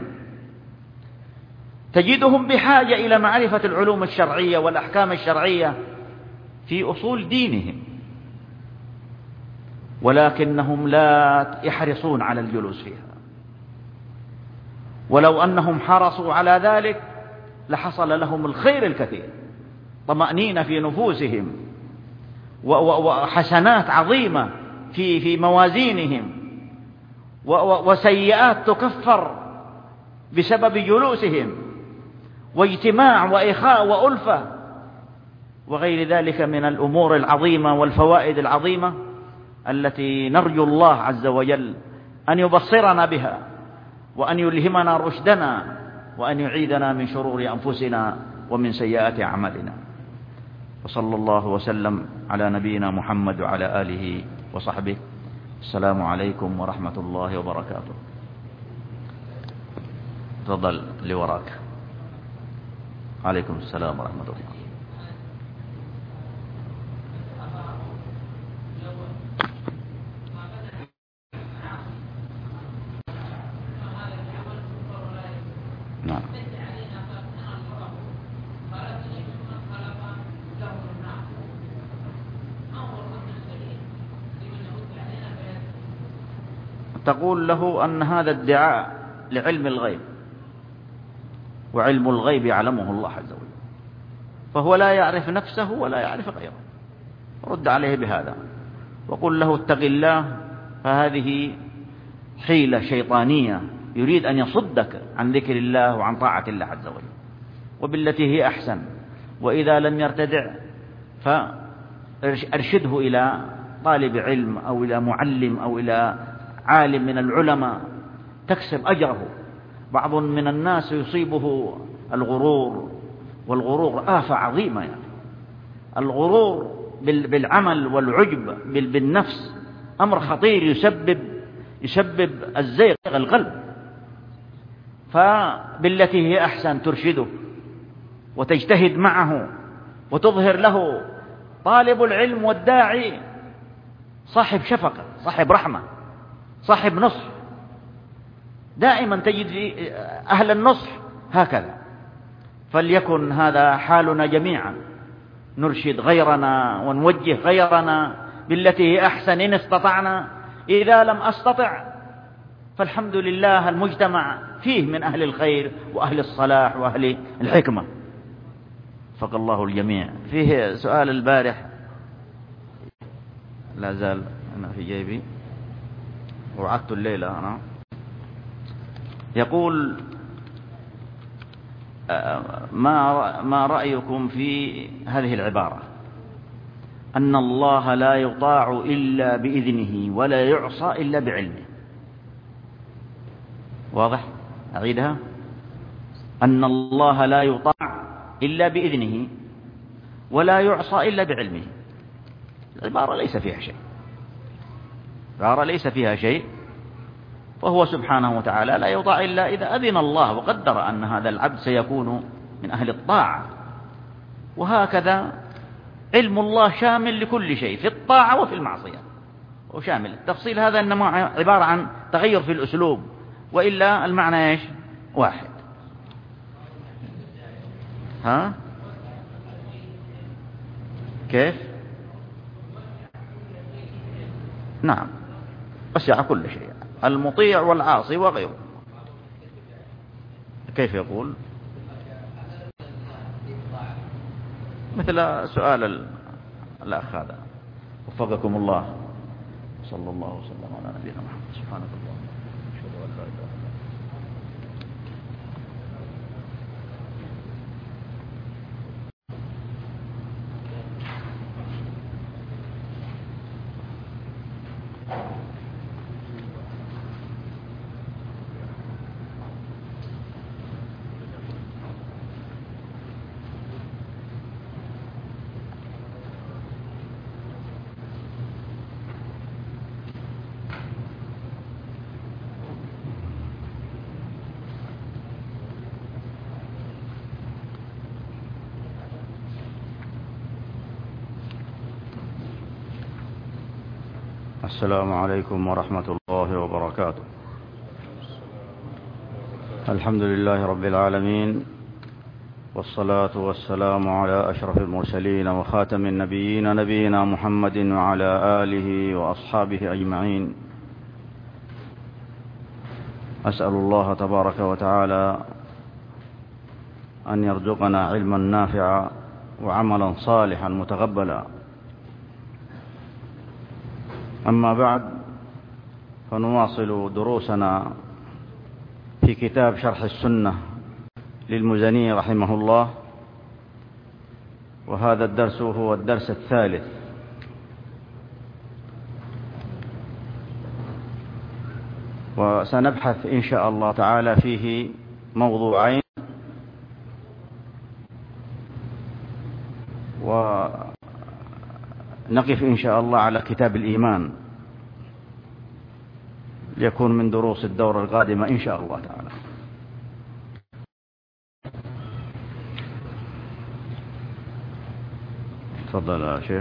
تجدهم بحاجة إلى معرفة العلوم الشرعية والأحكام الشرعية في أصول دينهم، ولكنهم لا يحرصون على الجلوس فيها. ولو أنهم حرصوا على ذلك لحصل لهم الخير الكثير، طمأنينة في نفوسهم وحسنات عظيمة في موازينهم، وسيئات تكفر بسبب جلوسهم، واجتماع وإخاء وألفة وغير ذلك من الأمور العظيمة والفوائد العظيمة التي نرجو الله عز وجل أن يبصرنا بها، وأن يلهمنا رشدنا، وأن يعيذنا من شرور أنفسنا ومن سيئات أعمالنا. وصلى الله وسلم على نبينا محمد وعلى آله وصحبه. السلام عليكم ورحمة الله وبركاته. تفضل لوراك. عليكم السلام ورحمة الله. نعم. تقول له أن هذا ادعاء لعلم الغيب، وعلم الغيب يعلمه الله عز وجل، فهو لا يعرف نفسه ولا يعرف غيره. رد عليه بهذا وقل له اتق الله، فهذه حيلة شيطانية يريد أن يصدك عن ذكر الله وعن طاعة الله عز وجل، وبالتي هي أحسن. وإذا لم يرتدع فأرشده إلى طالب علم أو إلى معلم أو إلى عالم من العلماء تكسب أجره. بعض من الناس يصيبه الغرور، والغرور آفة عظيمة، يعني الغرور بالعمل والعجب بالنفس أمر خطير يسبب الزيغ القلب. فبالتي هي أحسن ترشده وتجتهد معه وتظهر له. طالب العلم والداعي صاحب شفقة، صاحب رحمة، صاحب نصح. دائما تجد في أهل النصح هكذا. فليكن هذا حالنا جميعا، نرشد غيرنا ونوجه غيرنا بالتي هي أحسن إن استطعنا. إذا لم أستطع فالحمد لله المجتمع فيه من أهل الخير وأهل الصلاح وأهل الحكمة. وفق الله الجميع. فيه سؤال البارح لا زال أنا في جيبي وعدت الليلة أنا. يقول ما رأيكم في هذه العبارة: أن الله لا يطاع إلا بإذنه ولا يعصى إلا بعلمه؟ واضح؟ أعيدها: أن الله لا يطاع إلا بإذنه ولا يعصى إلا بعلمه. العبارة ليس فيها شيء، العبارة ليس فيها شيء. فهو سبحانه وتعالى لا يطاع إلا إذا أذن الله وقدر أن هذا العبد سيكون من أهل الطاعة. وهكذا علم الله شامل لكل شيء في الطاعة وفي المعصية، وشامل. التفصيل هذا إنما عبارة عن تغير في الأسلوب، وإلا المعنى إيش؟ واحد. ها؟ كيف؟ نعم، وسع كل شيء. المطيع والعاصي وغيره. كيف يقول؟ مثل سؤال الأخ هذا. وفقكم الله. صلى الله وسلم على نبينا محمد. سبحانك اللهم أشهد أن لا إله إلا أنت. السلام عليكم ورحمة الله وبركاته. الحمد لله رب العالمين، والصلاة والسلام على أشرف المرسلين وخاتم النبيين نبينا محمد وعلى آله وأصحابه أجمعين. أسأل الله تبارك وتعالى أن يرزقنا علما نافعا وعملا صالحا متقبلا. أما بعد، فنواصل دروسنا في كتاب شرح السنة للمزني رحمه الله، وهذا الدرس هو الدرس الثالث. وسنبحث إن شاء الله تعالى فيه موضوعين، ونقف إن شاء الله على كتاب الإيمان ليكون من دروس الدورة القادمة إن شاء الله تعالى. تفضل يا شيخ.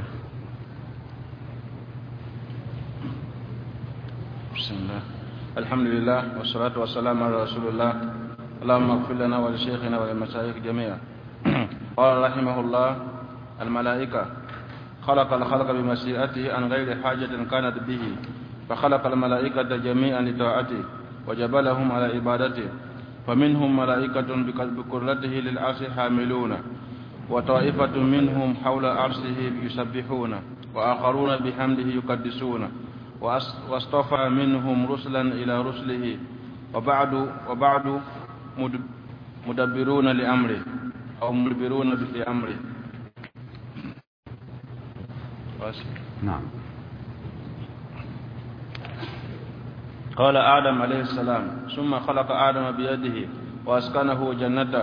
بسم الله، الحمد لله، والصلاة والسلام على رسول الله. اللهم اغفر لنا ولشيخنا وللمشايخ جميعا. قال رحمه الله: الملائكة خلق الخلق بمشيئته عن غير حاجة كانت به، فخلق الملائكة جميعا لطاعته وجبلهم على عبادته، فمنهم ملائكة بكرته للعرش حاملون، وطائفة منهم حول عرشه يسبحون، وآخرون بحمده يقدسون، واصطفى منهم رسلا إلى رسله، وبعد مدبرون لأمره أو مدبرون لأمره. نعم. قال آدم عليه السلام: ثم خلق آدم بيده وأسكنه جنته،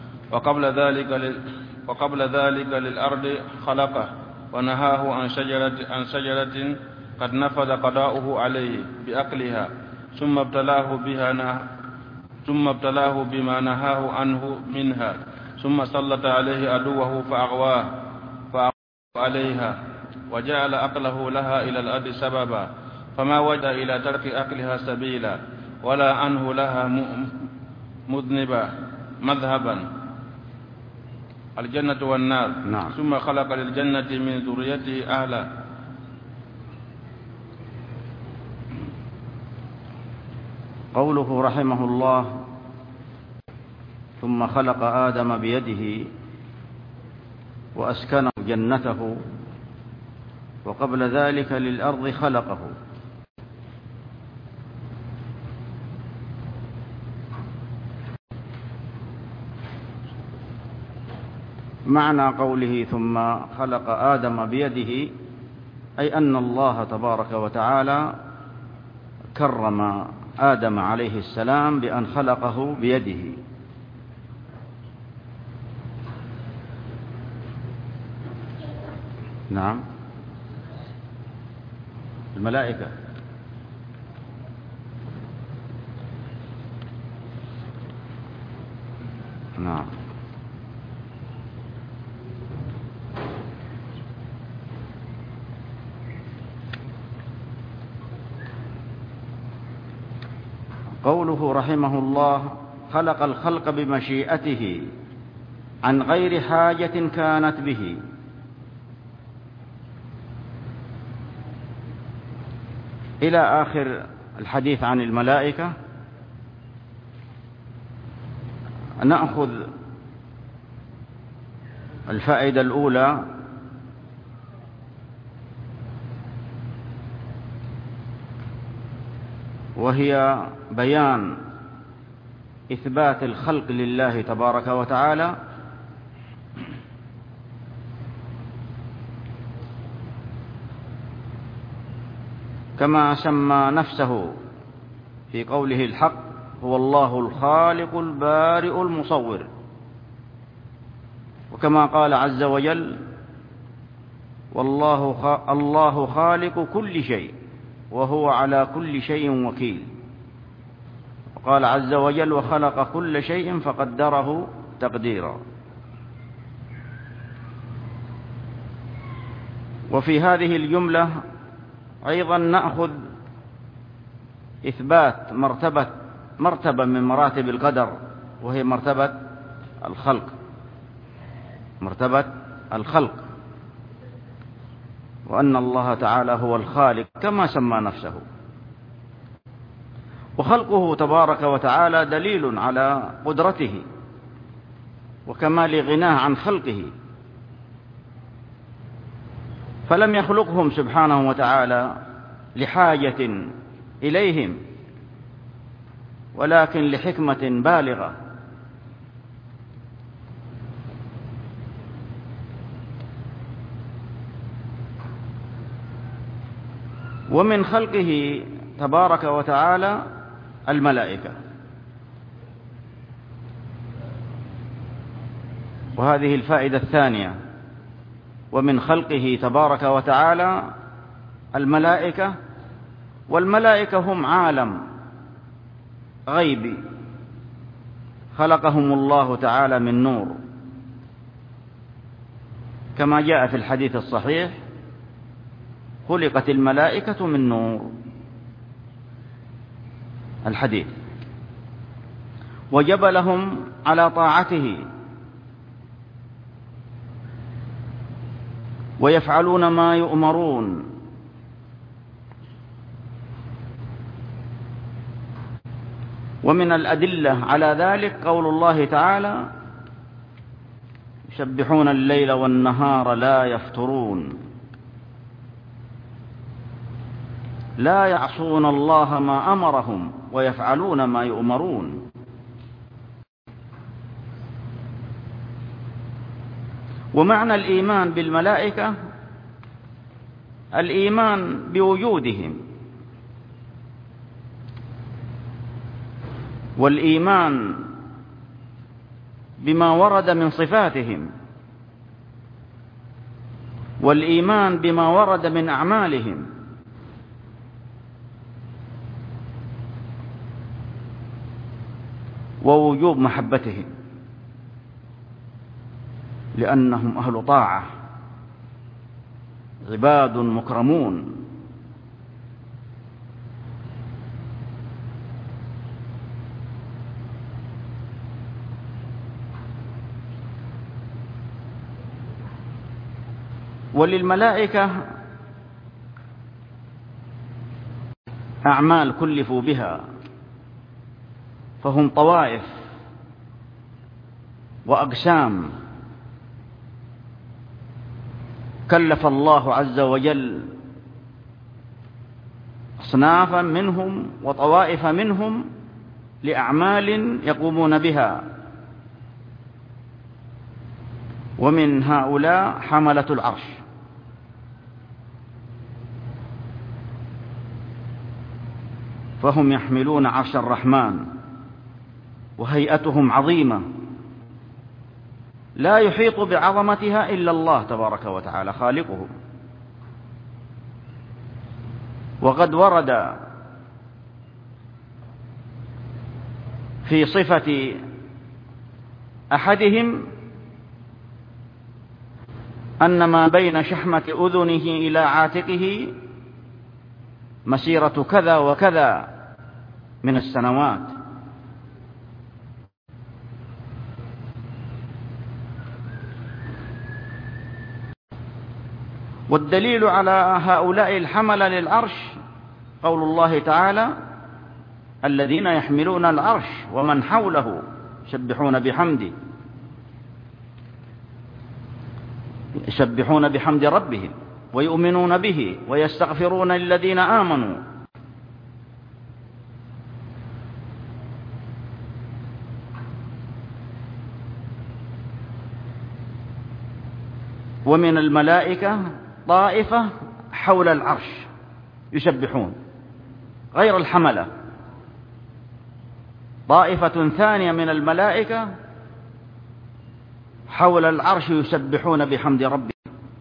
وقبل ذلك للأرض خلقه ونهاه عن شجرة قد نفذ قضاؤه عليه بأكلها، ثم ابتلاه بما نهاه عنه منها، ثم سلط عليه عدوه فأغواه عليها، وجعل أكله لها إلى الأرض سببا، فما وجد إلى ترك أكلها سبيلا، ولا عنه لها مذنبا مذهبا، الجنة والنار. نعم. ثم خلق للجنة من ذريته أهلا. قوله رحمه الله: ثم خلق آدم بيده وأسكنه جنته، وقبل ذلك للأرض خلقه. معنى قوله ثم خلق آدم بيده أي أن الله تبارك وتعالى كرم آدم عليه السلام بأن خلقه بيده. نعم. الملائكة. نعم. قوله رحمه الله: خلق الخلق بمشيئته عن غير حاجة كانت به. إلى آخر الحديث عن الملائكة نأخذ الفائدة الأولى وهي بيان إثبات الخلق لله تبارك وتعالى كما سمى نفسه في قوله الحق: هو الله الخالق البارئ المصور. وكما قال عز وجل: الله خالق كل شيء وهو على كل شيء وكيل. وقال عز وجل: وخلق كل شيء فقدره تقديرا. وفي هذه الجملة أيضا نأخذ إثبات مرتبة من مراتب القدر، وهي مرتبة الخلق، وأن الله تعالى هو الخالق كما سمى نفسه. وخلقه تبارك وتعالى دليل على قدرته وكمال غناه عن خلقه، فلم يخلقهم سبحانه وتعالى لحاجة إليهم، ولكن لحكمة بالغة. ومن خلقه تبارك وتعالى الملائكة، وهذه الفائدة الثانية. ومن خلقه تبارك وتعالى الملائكة، والملائكة هم عالم غيبي خلقهم الله تعالى من نور، كما جاء في الحديث الصحيح: خلقت الملائكة من نور، الحديث. وجبلهم على طاعته ويفعلون ما يؤمرون، ومن الأدلة على ذلك قول الله تعالى: يسبحون الليل والنهار لا يفترون لا يعصون الله ما أمرهم ويفعلون ما يؤمرون. ومعنى الإيمان بالملائكة الإيمان بوجودهم، والإيمان بما ورد من صفاتهم، والإيمان بما ورد من أعمالهم، ووجوب محبتهم، لأنهم أهل طاعة عباد مكرمون. وللملائكة أعمال كلفوا بها، فهم طوائف وأقسام كلف الله عز وجل أصنافا منهم وطوائف منهم لأعمال يقومون بها. ومن هؤلاء حملة العرش، فهم يحملون عرش الرحمن، وهيئتهم عظيمة لا يحيط بعظمتها إلا الله تبارك وتعالى خالقهم. وقد ورد في صفة أحدهم أن ما بين شحمة أذنه إلى عاتقه مسيرة كذا وكذا من السنوات. والدليل على هؤلاء الحملة للعرش قول الله تعالى: الذين يحملون العرش ومن حوله يسبحون بحمد ربهم ويؤمنون به ويستغفرون للذين آمنوا. ومن الملائكة طائفة حول العرش يسبحون غير الحملة، طائفة ثانية من الملائكة حول العرش يسبحون بحمد ربهم،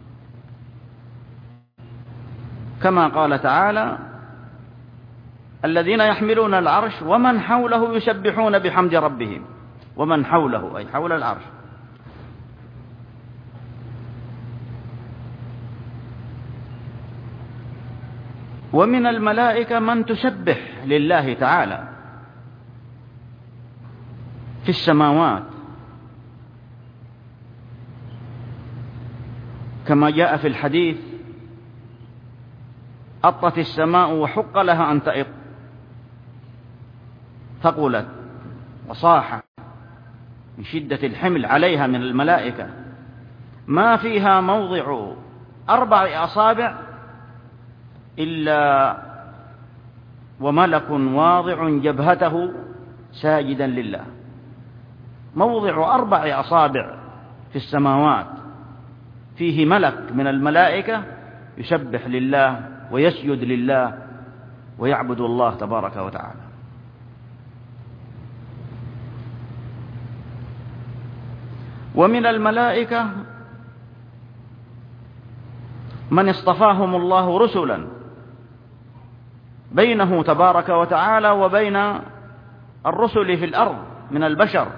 كما قال تعالى: الذين يحملون العرش ومن حوله يسبحون بحمد ربهم. ومن حوله أي حول العرش. ومن الملائكة من تسبح لله تعالى في السماوات، كما جاء في الحديث: أطت السماء وحق لها أن تئط، ثقلت وصاحت من شدة الحمل عليها من الملائكة، ما فيها موضع 4 أصابع إلا وملك واضع جبهته ساجدا لله. موضع 4 أصابع في السماوات فيه ملك من الملائكة يسبح لله ويسجد لله ويعبد الله تبارك وتعالى. ومن الملائكة من اصطفاهم الله رسلا بينه تبارك وتعالى وبين الرسل في الأرض من البشر،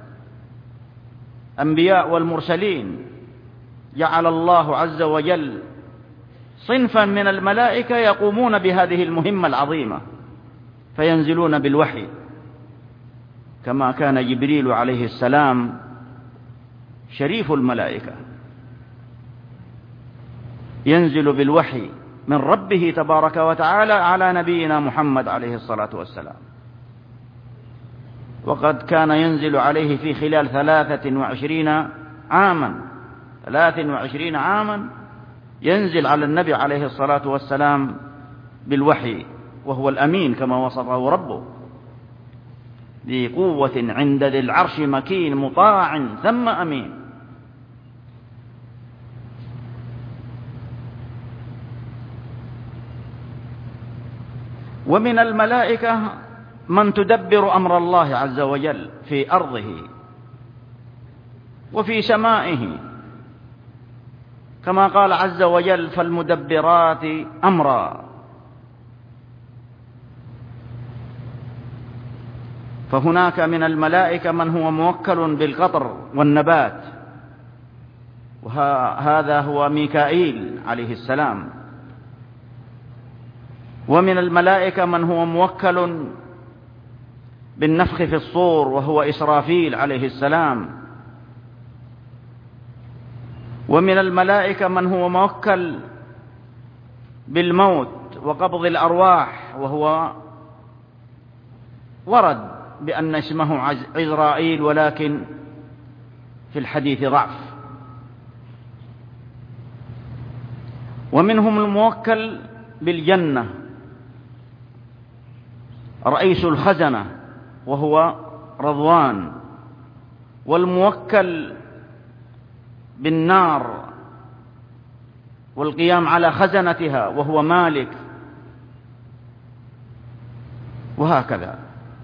أنبياء والمرسلين. جعل الله عز وجل صنفا من الملائكة يقومون بهذه المهمة العظيمة، فينزلون بالوحي، كما كان جبريل عليه السلام شريف الملائكة ينزل بالوحي من ربه تبارك وتعالى على نبينا محمد عليه الصلاة والسلام. وقد كان ينزل عليه في خلال 23 عاما ينزل على النبي عليه الصلاة والسلام بالوحي، وهو الأمين كما وصفه ربه: ذي قوة عند ذي العرش مكين مطاع ثم أمين. ومن الملائكة من تدبر أمر الله عز وجل في أرضه وفي سمائه، كما قال عز وجل: فالمدبرات أمرا. فهناك من الملائكة من هو موكل بالقطر والنبات، وهذا هو ميكائيل عليه السلام. ومن الملائكة من هو موكل بالنفخ في الصور، وهو إسرافيل عليه السلام. ومن الملائكة من هو موكل بالموت وقبض الأرواح، وهو ورد بأن اسمه عزرائيل، ولكن في الحديث ضعف. ومنهم الموكل بالجنة رئيس الخزنة، وهو رضوان. والموكل بالنار والقيام على خزنتها، وهو مالك. وهكذا.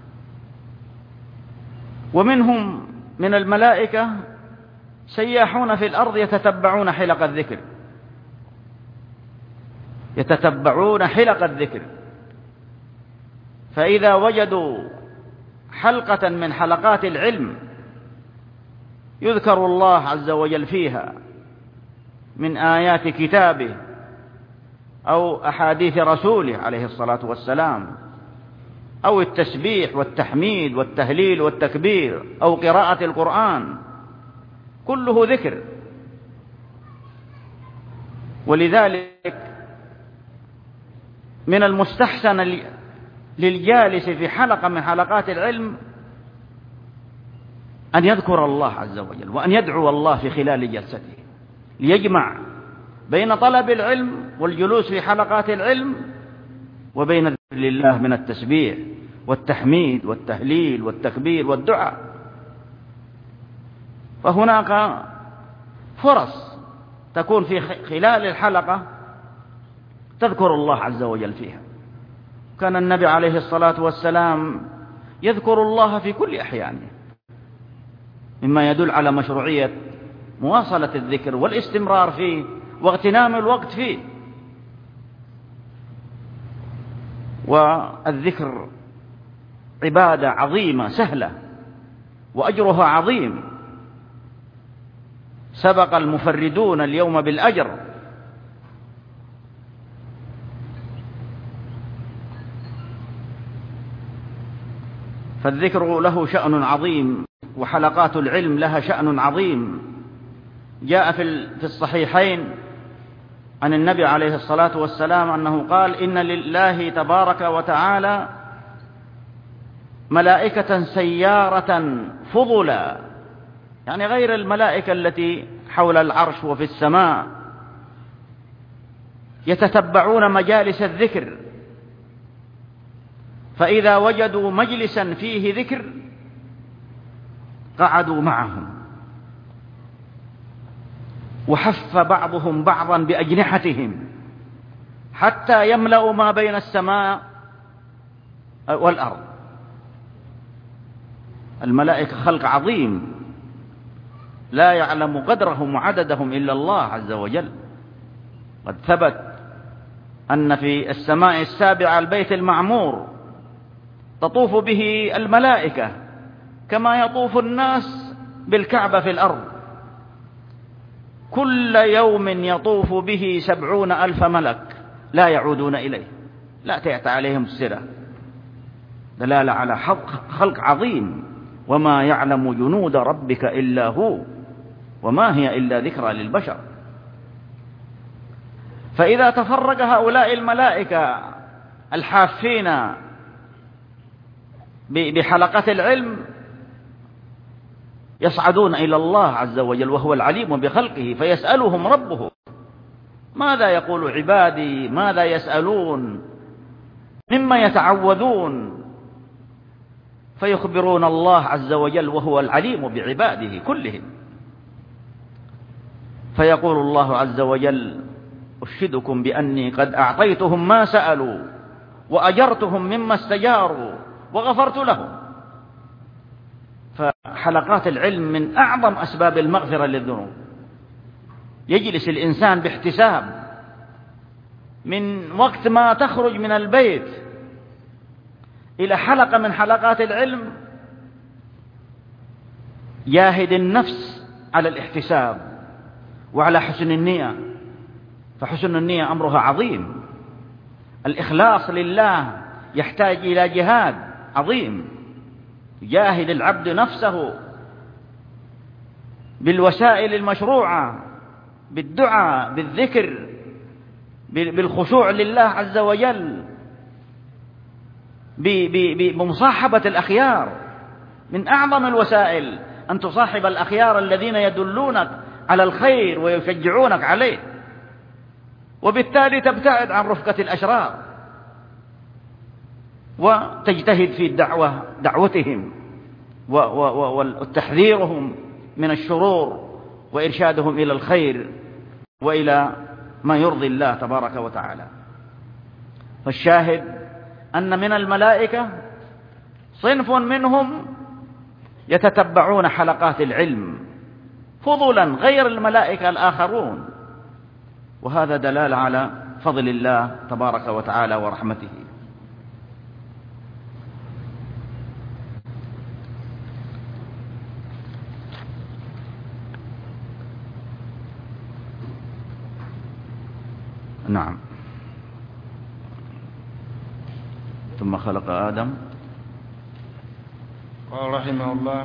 ومنهم من الملائكة سياحون في الأرض يتتبعون حلق الذكر، فإذا وجدوا حلقة من حلقات العلم يذكر الله عز وجل فيها من آيات كتابه أو أحاديث رسوله عليه الصلاة والسلام، أو التسبيح والتحميد والتهليل والتكبير، أو قراءة القرآن، كله ذكر. ولذلك من المستحسن للجالس في حلقة من حلقات العلم أن يذكر الله عز وجل، وأن يدعو الله في خلال جلسته، ليجمع بين طلب العلم والجلوس في حلقات العلم وبين ذكر الله من التسبيح والتحميد والتهليل والتكبير والدعاء. فهناك فرص تكون في خلال الحلقة تذكر الله عز وجل فيها. كان النبي عليه الصلاة والسلام يذكر الله في كل أحيانه، مما يدل على مشروعية مواصلة الذكر والاستمرار فيه واغتنام الوقت فيه. والذكر عبادة عظيمة سهلة وأجرها عظيم، سبق المفردون اليوم بالأجر. فالذكر له شأن عظيم، وحلقات العلم لها شأن عظيم. جاء في الصحيحين عن النبي عليه الصلاة والسلام أنه قال: إن لله تبارك وتعالى ملائكة سيارة فضلا، يعني غير الملائكة التي حول العرش وفي السماء، يتتبعون مجالس الذكر، فإذا وجدوا مجلسا فيه ذكر قعدوا معهم، وحف بعضهم بعضا بأجنحتهم حتى يملأ ما بين السماء والأرض. الملائكة خلق عظيم لا يعلم قدرهم وعددهم إلا الله عز وجل. قد ثبت أن في السماء السابعة البيت المعمور تطوف به الملائكة كما يطوف الناس بالكعبة في الأرض، كل يوم يطوف به 70,000 ملك لا يعودون إليه، لا تأتي عليهم السرة، دلالة على خلق عظيم. وما يعلم جنود ربك إلا هو وما هي إلا ذكرى للبشر. فإذا تفرق هؤلاء الملائكة الحافين بحلقة العلم يصعدون إلى الله عز وجل وهو العليم بخلقه، فيسألهم ربه: ماذا يقول عبادي؟ ماذا يسألون؟ مما يتعوذون؟ فيخبرون الله عز وجل وهو العليم بعباده كلهم. فيقول الله عز وجل: أشهدكم بأني قد أعطيتهم ما سألوا وأجرتهم مما استجاروا وغفرت لهم. فحلقات العلم من أعظم أسباب المغفرة للذنوب. يجلس الإنسان باحتساب من وقت ما تخرج من البيت إلى حلقة من حلقات العلم، جاهد النفس على الاحتساب وعلى حسن النية، فحسن النية أمرها عظيم. الإخلاص لله يحتاج إلى جهاد عظيم، يجاهد العبد نفسه بالوسائل المشروعة، بالدعاء، بالذكر، بالخشوع لله عز وجل، بمصاحبة الأخيار. من أعظم الوسائل أن تصاحب الأخيار الذين يدلونك على الخير ويشجعونك عليه، وبالتالي تبتعد عن رفقة الأشرار وتجتهد في دعوتهم وتحذيرهم من الشرور وإرشادهم إلى الخير وإلى ما يرضي الله تبارك وتعالى. فالشاهد أن من الملائكة صنف منهم يتتبعون حلقات العلم فضلا غير الملائكة الآخرون، وهذا دلالة على فضل الله تبارك وتعالى ورحمته. نعم. ثم خلق آدم. قال رحمه الله: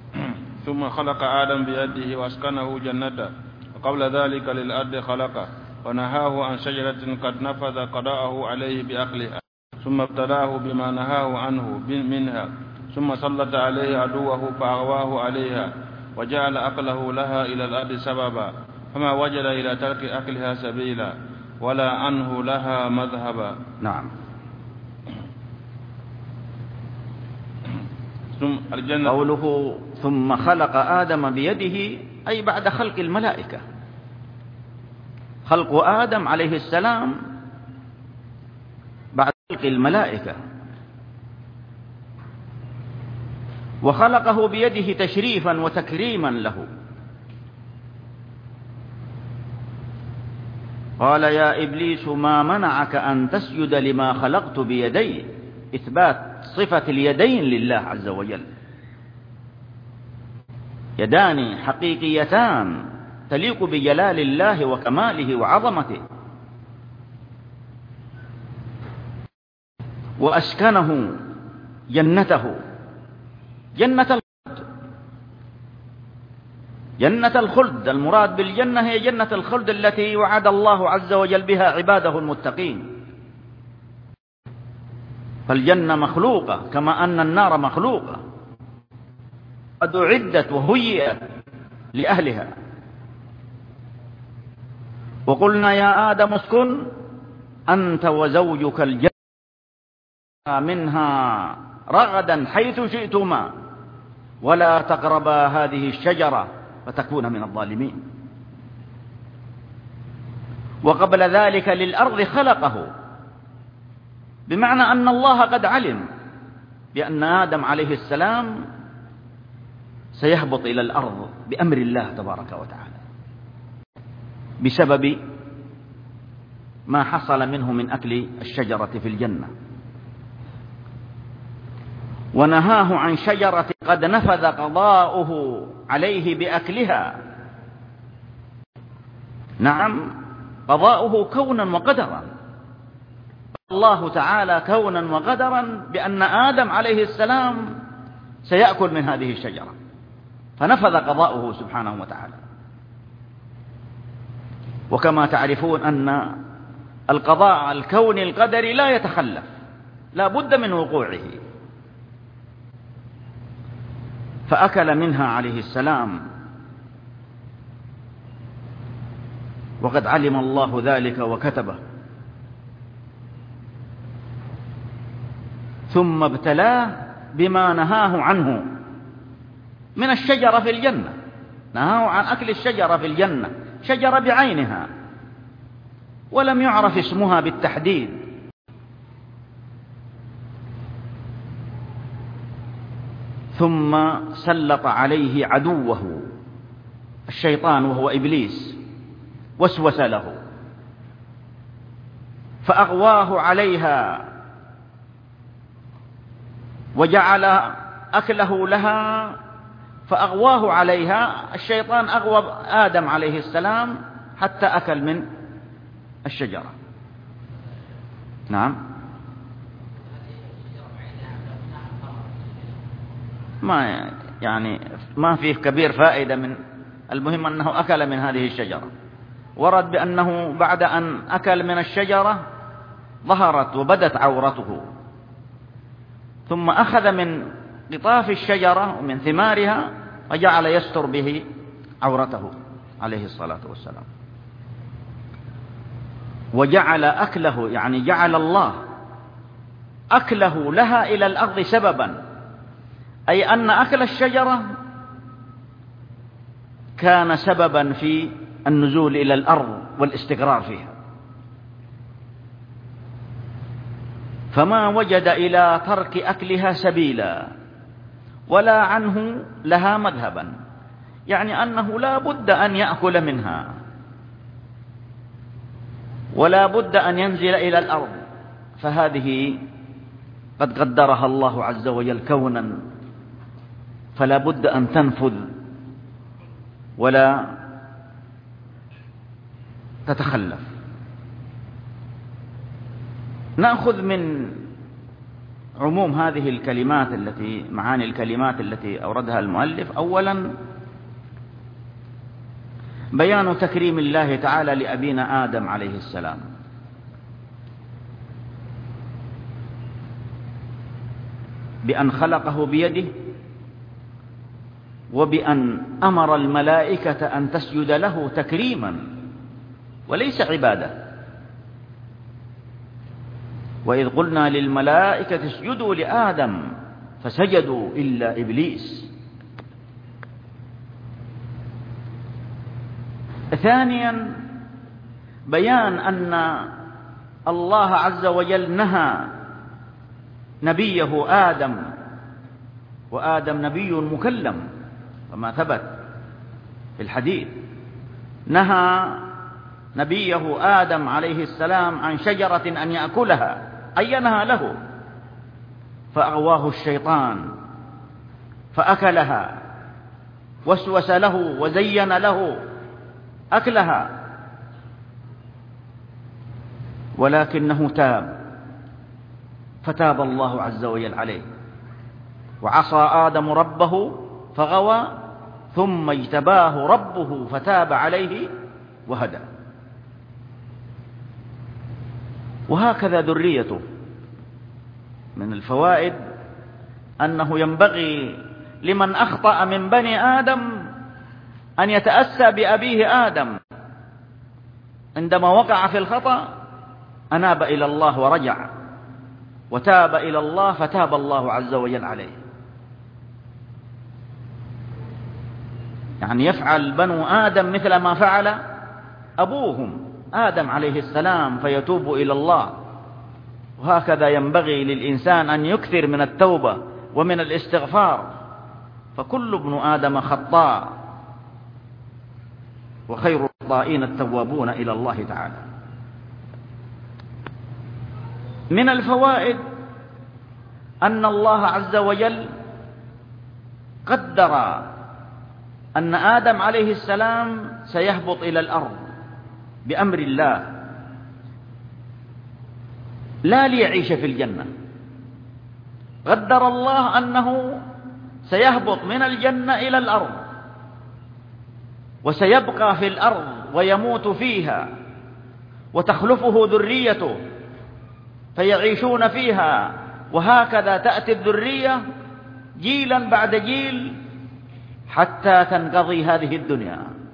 ثم خلق آدم بيده وأسكنه جنته، وقبل ذلك للأرض خلقه ونهاه عن شجرة قد نفذ قضاءه عليه بأكلها، ثم ابتلاه بما نهاه عنه منها، ثم سلط عليه عدوه فأغواه عليها، وجعل أكله لها إلى الأرض سببا، فما وجد إلى ترك أكلها سبيلا، ولا عنه لها مذهبا. نعم. ثم الجنة قوله ثم خلق آدم بيده أي بعد خلق الملائكة، خلق آدم عليه السلام بعد خلق الملائكة، وخلقه بيده تشريفا وتكريما له. قال يا إبليس ما منعك أن تسجد لما خلقت بيدي، إثبات صفة اليدين لله عز وجل، يدان حقيقيتان تليق بجلال الله وكماله وعظمته. وأسكنه جنته، جنة الخلد. المراد بالجنة هي جنة الخلد التي وعد الله عز وجل بها عباده المتقين. فالجنة مخلوقة كما أن النار مخلوقة، قد أعدت وهيئت لأهلها. وقلنا يا آدم اسكن أنت وزوجك الجنة منها رغدا حيث شئتما ولا تقربا هذه الشجرة فتكون من الظالمين. وقبل ذلك للأرض خلقه، بمعنى أن الله قد علم بأن آدم عليه السلام سيهبط إلى الأرض بأمر الله تبارك وتعالى بسبب ما حصل منه من أكل الشجرة في الجنة، ونهاه عن شجرة قد نفذ قضاؤه عليه بأكلها. نعم، قضاؤه كونا وقدرا، الله تعالى كونا وقدرا بأن آدم عليه السلام سيأكل من هذه الشجرة، فنفذ قضاؤه سبحانه وتعالى. وكما تعرفون أن القضاء الكوني القدري لا يتخلف، لا بد من وقوعه. فأكل منها عليه السلام، وقد علم الله ذلك وكتبه، ثم ابتلاه بما نهاه عنه من الشجرة في الجنة. نهاه عن أكل الشجرة في الجنة، شجرة بعينها ولم يعرف اسمها بالتحديد. ثم سلط عليه عدوه الشيطان وهو إبليس، وسوس له فأغواه عليها وجعل أكله لها، فأغواه عليها. الشيطان أغوى آدم عليه السلام حتى أكل من الشجرة. نعم، ما فيه كبير فائدة من المهم أنه أكل من هذه الشجرة. ورد بأنه بعد أن أكل من الشجرة ظهرت وبدت عورته، ثم أخذ من قطاف الشجرة ومن ثمارها وجعل يستر به عورته عليه الصلاة والسلام. وجعل أكله، يعني جعل الله أكله لها إلى الأرض سببا، أي أن أكل الشجرة كان سببا في النزول إلى الأرض والاستقرار فيها، فما وجد إلى ترك أكلها سبيلا ولا عنه لها مذهبا، يعني أنه لا بد أن يأكل منها ولا بد أن ينزل إلى الأرض، فهذه قد قدرها الله عز وجل كونا، فلا بد أن تنفذ ولا تتخلف. نأخذ من عموم هذه الكلمات معاني الكلمات التي أوردها المؤلف. أولا بيان تكريم الله تعالى لأبينا آدم عليه السلام. بأن خلقه بيده، وبأن أمر الملائكة أن تسجد له تكريما وليس عبادة. وإذ قلنا للملائكة اسجدوا لآدم فسجدوا إلا إبليس. ثانيا بيان أن الله عز وجل نهى نبيه آدم، وآدم نبي مكلم كما ثبت في الحديث، نهى نبيه آدم عليه السلام عن شجرة أن يأكلها، أينها له، فأغواه الشيطان فأكلها، وسوس له وزين له أكلها، ولكنه تاب، فتاب الله عز وجل عليه. وعصى آدم ربه فغوى ثم اجتباه ربه فتاب عليه وهدى. وهكذا ذريته. من الفوائد أنه ينبغي لمن أخطأ من بني آدم أن يتأسى بأبيه آدم، عندما وقع في الخطأ أناب إلى الله ورجع وتاب إلى الله فتاب الله عز وجل عليه. يعني يفعل بنو آدم مثل ما فعل أبوهم آدم عليه السلام فيتوب إلى الله. وهكذا ينبغي للإنسان أن يكثر من التوبة ومن الاستغفار، فكل ابن آدم خطاء، وخير الخطائين التوابون إلى الله تعالى. من الفوائد أن الله عز وجل قدر أن آدم عليه السلام سيهبط إلى الأرض بأمر الله، لا ليعيش في الجنة. قدر الله أنه سيهبط من الجنة إلى الأرض، وسيبقى في الأرض ويموت فيها، وتخلفه ذريته فيعيشون فيها، وهكذا تأتي الذرية جيلا بعد جيل حتى تنقضي هذه الدنيا،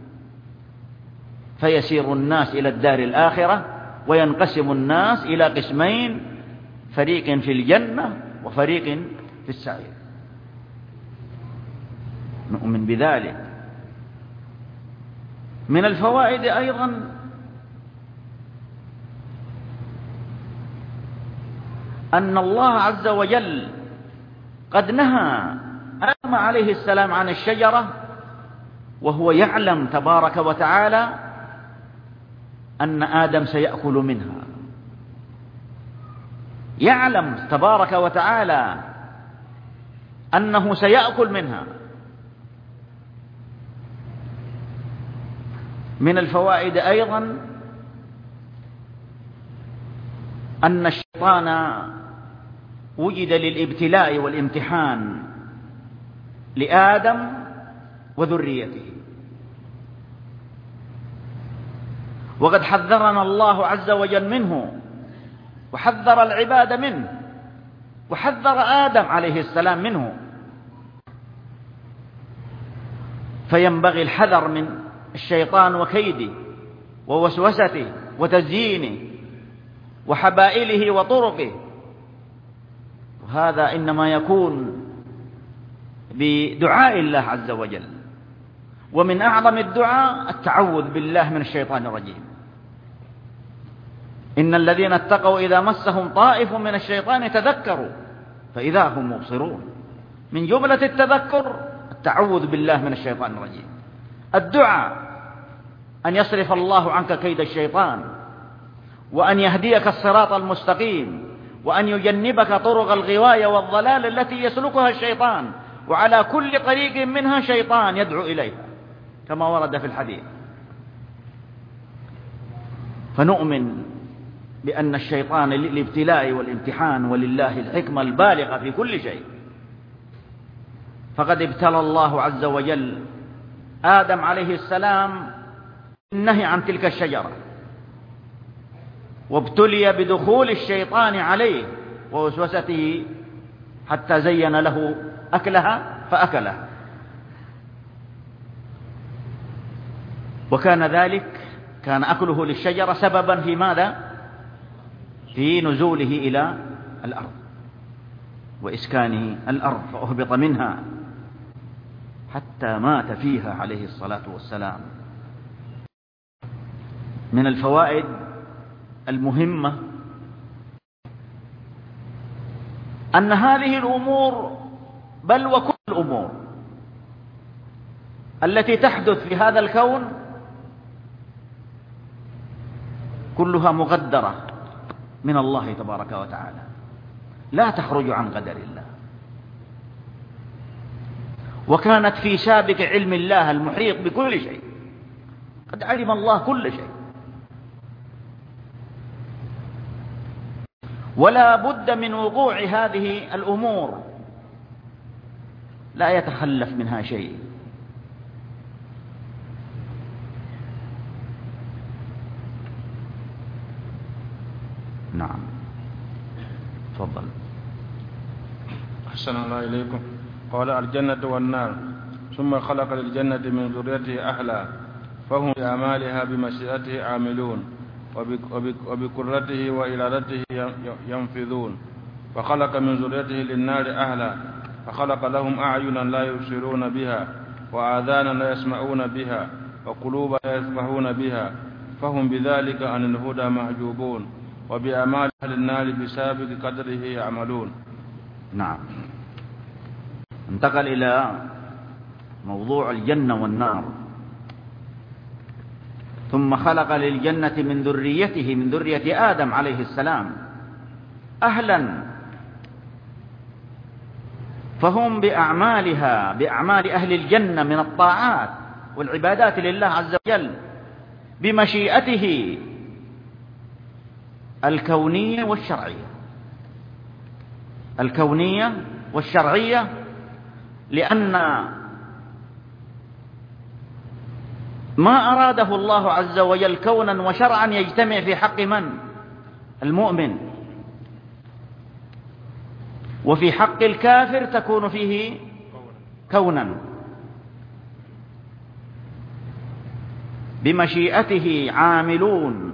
فيسير الناس إلى الدار الآخرة، وينقسم الناس إلى قسمين، فريق في الجنة وفريق في السعير. نؤمن بذلك. من الفوائد أيضا أن الله عز وجل قد نهى آدم عليه السلام عن الشجرة وهو يعلم تبارك وتعالى أن آدم سيأكل منها. يعلم تبارك وتعالى أنه سيأكل منها. من الفوائد أيضا أن الشيطان وجد للابتلاء والامتحان لآدم وذريته، وقد حذرنا الله عز وجل منه، وحذر العباد منه، وحذر آدم عليه السلام منه. فينبغي الحذر من الشيطان وكيده ووسوسته وتزيينه وحبائله وطرقه، وهذا إنما يكون بدعاء الله عز وجل. ومن أعظم الدعاء التعوذ بالله من الشيطان الرجيم. إن الذين اتقوا إذا مسهم طائف من الشيطان تذكروا فإذا هم مبصرون. من جملة التذكر التعوذ بالله من الشيطان الرجيم، الدعاء أن يصرف الله عنك كيد الشيطان، وأن يهديك الصراط المستقيم، وأن يجنبك طرق الغواية والضلال التي يسلكها الشيطان، وعلى كل طريق منها شيطان يدعو إليها كما ورد في الحديث. فنؤمن بأن الشيطان للابتلاء والامتحان، ولله الحكمة البالغة في كل شيء. فقد ابتلى الله عز وجل آدم عليه السلام النهي عن تلك الشجرة، وابتلي بدخول الشيطان عليه ووسوسته حتى زين له أكلها فأكلها. وكان ذلك، كان أكله للشجرة سببا في ماذا؟ في نزوله إلى الأرض وإسكانه الأرض، فأهبط منها حتى مات فيها عليه الصلاة والسلام. من الفوائد المهمة أن هذه الأمور، بل وكل الأمور التي تحدث في هذا الكون، كلها مقدرة من الله تبارك وتعالى، لا تخرج عن قدر الله، وكانت في سابق علم الله المحيط بكل شيء. قد علم الله كل شيء، ولا بد من وقوع هذه الأمور، لا يتخلف منها شيء. نعم، تفضل. أحسن الله إليكم. قال: الجنة والنار، ثم خلق للجنة من ذريته أهلا، فهم بأعمالها بمشيئته عاملون، وبقدرته وإرادته ينفذون. فخلق من ذريته للنار أهلا، فخلق لهم أعينا لا يبصرون بها، وآذانا لا يسمعون بها، وقلوبا لا يفقهون بها، فهم بذلك عن الهدى محجوبون، وبأعمال أهل النار بسابق قدره يعملون. نعم. انتقل إلى موضوع الجنة والنار. ثم خلق للجنة من ذريته، من ذرية آدم عليه السلام، أهلا، فهم بأعمالها، بأعمال أهل الجنة من الطاعات والعبادات لله عز وجل، بمشيئته الكونية والشرعية، الكونية والشرعية، لأن ما أراده الله عز وجل كونا وشرعا يجتمع في حق من؟ المؤمن. وفي حق الكافر تكون فيه كونا. بمشيئته عاملون،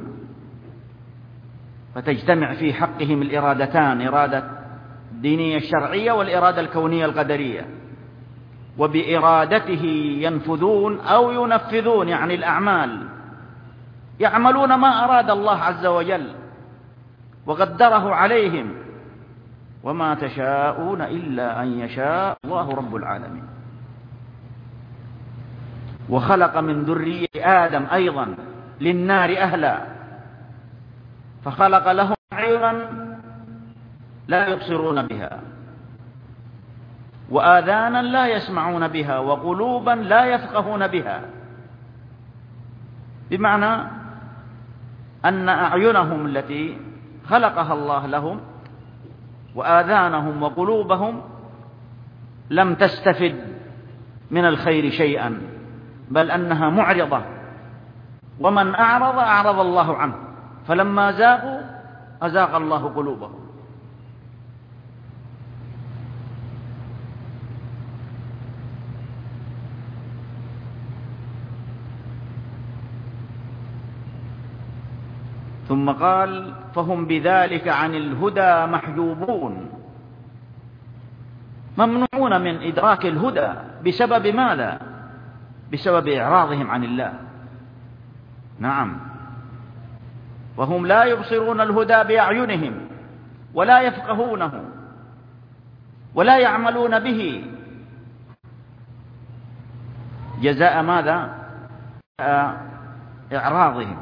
فتجتمع في حقهم الإرادتان، إرادة الدينية الشرعية والإرادة الكونية القدرية. وبإرادته ينفذون أو ينفذون، يعني الأعمال، يعملون ما أراد الله عز وجل وقدره عليهم. وما تشاءون إلا أن يشاء الله رب العالمين. وخلق من ذرية آدم أيضا للنار أهلا، فخلق لهم عينا لا يبصرون بها، وآذانا لا يسمعون بها، وقلوبا لا يفقهون بها. بمعنى أن أعينهم التي خلقها الله لهم وآذانهم وقلوبهم لم تستفد من الخير شيئا، بل أنها معرضة، ومن أعرض الله عنه، فلما زاغوا أزاغ الله قلوبهم. ثم قال: فهم بذلك عن الهدى محجوبون، ممنوعون من إدراك الهدى. بسبب ماذا؟ بسبب إعراضهم عن الله. نعم. وهم لا يبصرون الهدى بأعينهم، ولا يفقهونه، ولا يعملون به. جزاء ماذا؟ إعراضهم.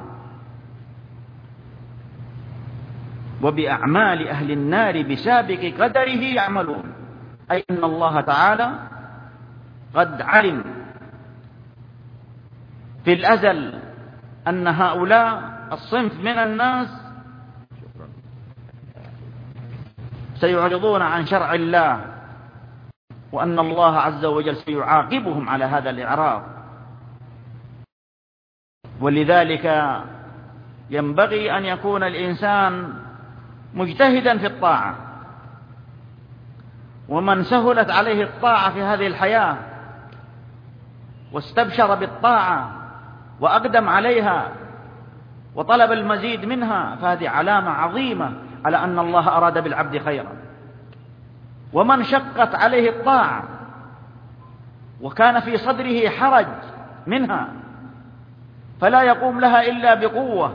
وبأعمال أهل النار بسابق قدره يعملون، أي أن الله تعالى قد علم في الأزل أن هؤلاء الصنف من الناس سيعرضون عن شرع الله، وأن الله عز وجل سيعاقبهم على هذا الإعراض. ولذلك ينبغي أن يكون الإنسان مجتهدا في الطاعة، ومن سهلت عليه الطاعة في هذه الحياة واستبشر بالطاعة وأقدم عليها وطلب المزيد منها فهذه علامة عظيمة على أن الله أراد بالعبد خيرا. ومن شقت عليه الطاعة وكان في صدره حرج منها فلا يقوم لها إلا بقوة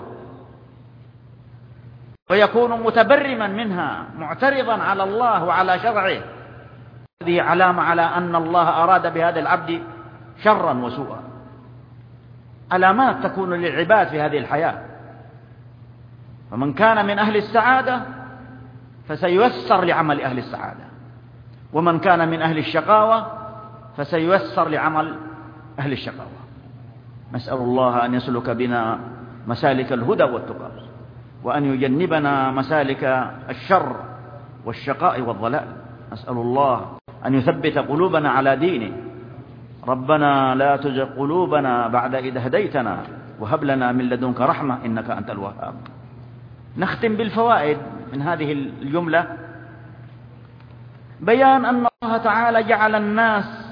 ويكون متبرما منها معترضا على الله وعلى شرعه، هذه علامة على أن الله أراد بهذا العبد شرا وسوءا. علامات تكون للعباد في هذه الحياة، فمن كان من أهل السعادة فسييسر لعمل أهل السعادة، ومن كان من أهل الشقاوة فسييسر لعمل أهل الشقاوة. نسأل الله أن يسلك بنا مسالك الهدى والتقى، وأن يجنبنا مسالك الشر والشقاء والضلال. نسأل الله أن يثبت قلوبنا على دينه. ربنا لا تزغ قلوبنا بعد إذ هديتنا وهب لنا من لدنك رحمة إنك أنت الوهاب. نختم بالفوائد من هذه الجملة. بيان أن الله تعالى جعل الناس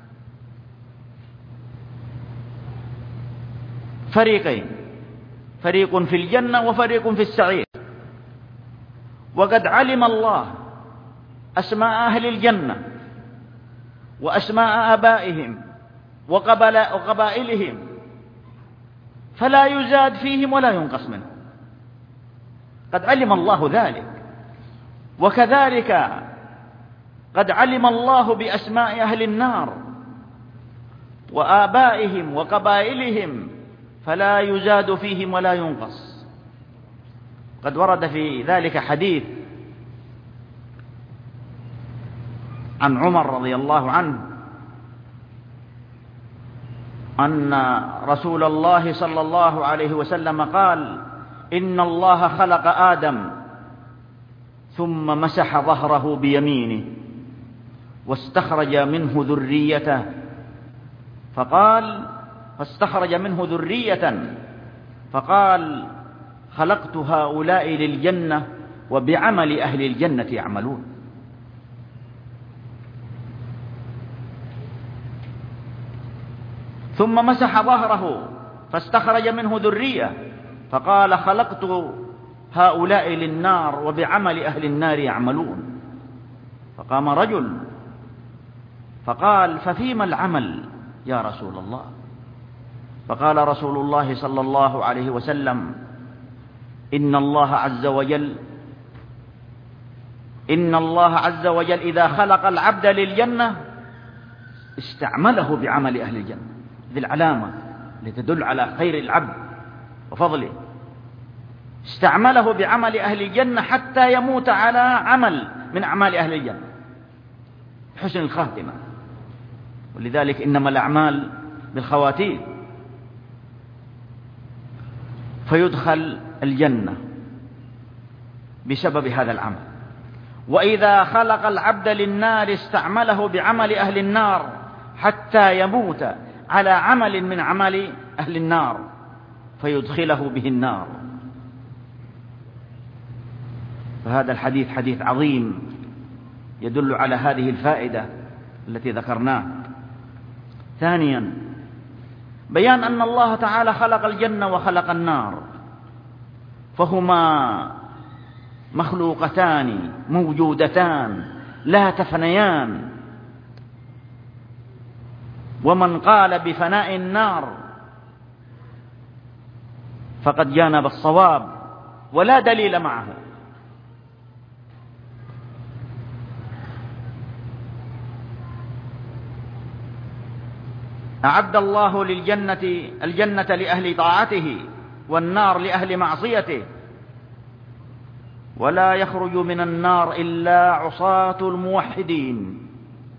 فريقين، فريق في الجنة وفريق في السعير. وقد علم الله أسماء أهل الجنة وأسماء آبائهم وقبائلهم، فلا يزاد فيهم ولا ينقص منهم، قد علم الله ذلك. وكذلك قد علم الله بأسماء أهل النار وآبائهم وقبائلهم، فلا يزاد فيهم ولا ينقص. قد ورد في ذلك حديث عن عمر رضي الله عنه أن رسول الله صلى الله عليه وسلم قال: إن الله خلق آدم ثم مسح ظهره بيمينه واستخرج منه ذريته، فاستخرج منه ذرية فقال: خلقت هؤلاء للجنة وبعمل أهل الجنة يعملون. ثم مسح ظهره فاستخرج منه ذرية فقال: خلقت هؤلاء للنار وبعمل أهل النار يعملون. فقام رجل فقال: ففيما العمل يا رسول الله؟ فقال رسول الله صلى الله عليه وسلم: إن الله عز وجل إذا خلق العبد للجنة استعمله بعمل أهل الجنة. ذي العلامة لتدل على خير العبد وفضله. استعمله بعمل أهل الجنة حتى يموت على عمل من أعمال أهل الجنة، حسن الخاتمة. ولذلك إنما الأعمال بالخواتيم، فيدخل الجنة بسبب هذا العمل. وإذا خلق العبد للنار استعمله بعمل أهل النار حتى يموت على عمل من أعمال أهل النار فيدخله به النار. فهذا الحديث حديث عظيم يدل على هذه الفائدة التي ذكرناها. ثانيا، بيان أن الله تعالى خلق الجنة وخلق النار، فهما مخلوقتان موجودتان لا تفنيان. ومن قال بفناء النار فقد جانب الصواب ولا دليل معه. أعد الله الجنة لأهل طاعته والنار لأهل معصيته، ولا يخرج من النار إلا عصاة الموحدين.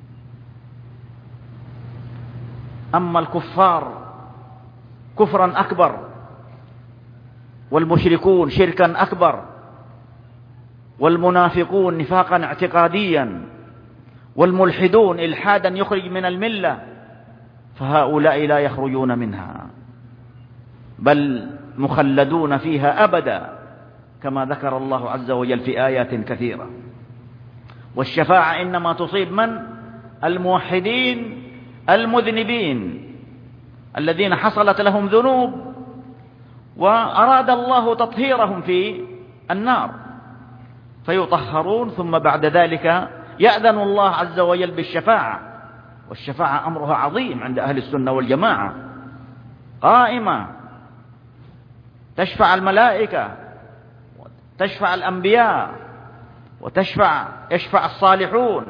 أما الكفار كفرا أكبر، والمشركون شركا أكبر، والمنافقون نفاقا اعتقاديا، والملحدون إلحادا يخرج من الملة، فهؤلاء لا يخرجون منها. بل مخلدون فيها أبدا، كما ذكر الله عز وجل في آيات كثيرة. والشفاعة إنما تصيب من؟ الموحدين المذنبين الذين حصلت لهم ذنوب وأراد الله تطهيرهم في النار فيطهرون، ثم بعد ذلك يأذن الله عز وجل بالشفاعة. والشفاعة أمرها عظيم عند أهل السنة والجماعة، قائمة، تشفع الملائكة، تشفع الأنبياء، يشفع الصالحون،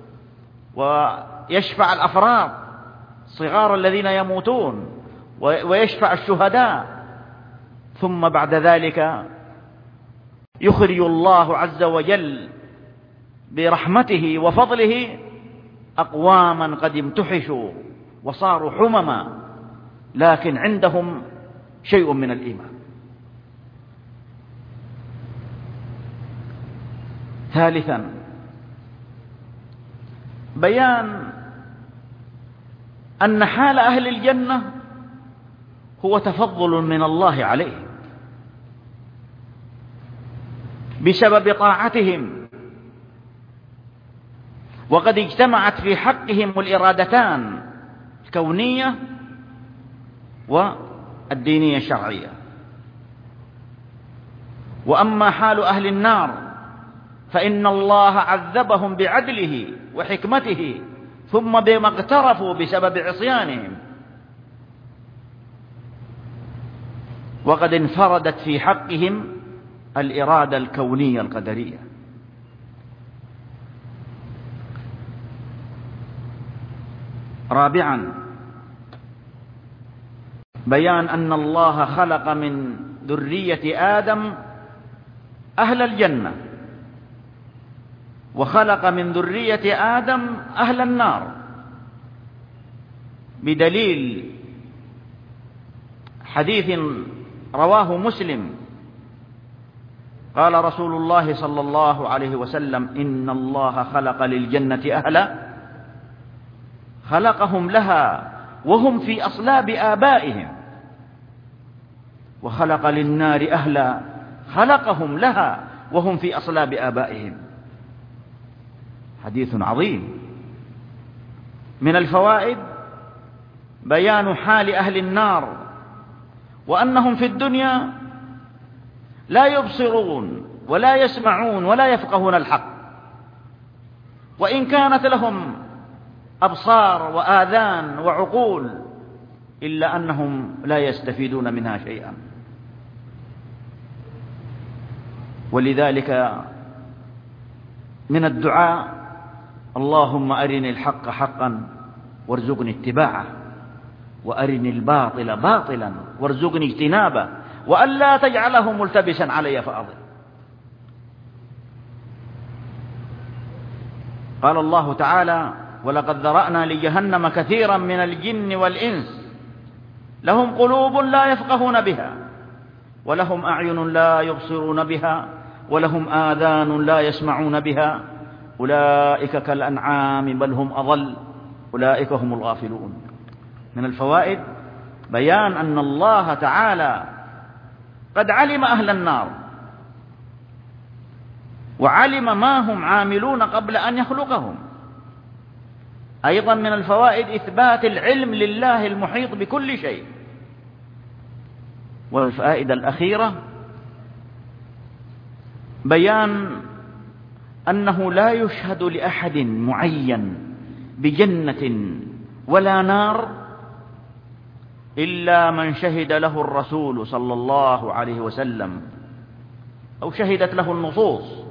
ويشفع الأفراد صغار الذين يموتون، ويشفع الشهداء. ثم بعد ذلك يخرج الله عز وجل برحمته وفضله أقواما قد امتحشوا وصاروا حمما لكن عندهم شيء من الإيمان. ثالثا، بيان أن حال أهل الجنة هو تفضل من الله عليهم بسبب طاعتهم، وقد اجتمعت في حقهم الإرادتان الكونية والدينية الشرعية. وأما حال أهل النار فإن الله عذبهم بعدله وحكمته ثم بما اقترفوا بسبب عصيانهم، وقد انفردت في حقهم الإرادة الكونية القدرية. رابعا، بيان أن الله خلق من ذرية آدم أهل الجنة، وخلق من ذرية آدم أهل النار، بدليل حديث رواه مسلم قال رسول الله صلى الله عليه وسلم: إن الله خلق للجنة أهلا خلقهم لها وهم في أصلاب آبائهم، وخلق للنار أهلا خلقهم لها وهم في أصلاب آبائهم. حديث عظيم. من الفوائد بيان حال أهل النار، وأنهم في الدنيا لا يبصرون ولا يسمعون ولا يفقهون الحق، وإن كانت لهم أبصار وآذان وعقول إلا أنهم لا يستفيدون منها شيئا. ولذلك من الدعاء: اللهم أرني الحق حقا وارزقني اتباعه، وأرني الباطل باطلا وارزقني اجتنابه، وألا تجعله ملتبسا علي فأضل. قال الله تعالى: ولقد ذرأنا لجهنم كثيرا من الجن والإنس لهم قلوب لا يفقهون بها، ولهم أعين لا يبصرون بها، ولهم آذان لا يسمعون بها، أولئك كالأنعام بل هم أضل، أولئك هم الغافلون. من الفوائد بيان أن الله تعالى قد علم أهل النار، وعلم ما هم عاملون قبل أن يخلقهم. أيضا من الفوائد إثبات العلم لله المحيط بكل شيء. والفائدة الأخيرة بيان أنه لا يشهد لأحد معين بجنة ولا نار إلا من شهد له الرسول صلى الله عليه وسلم أو شهدت له النصوص.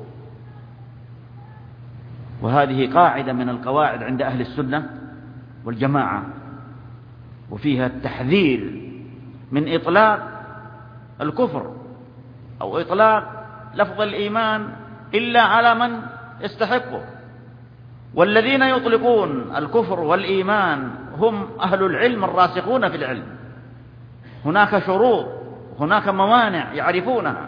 وهذه قاعدة من القواعد عند أهل السنة والجماعة، وفيها التحذير من إطلاق الكفر أو إطلاق لفظ الإيمان إلا على من يستحقه. والذين يطلقون الكفر والإيمان هم أهل العلم الراسخون في العلم. هناك شروط، هناك موانع يعرفونها.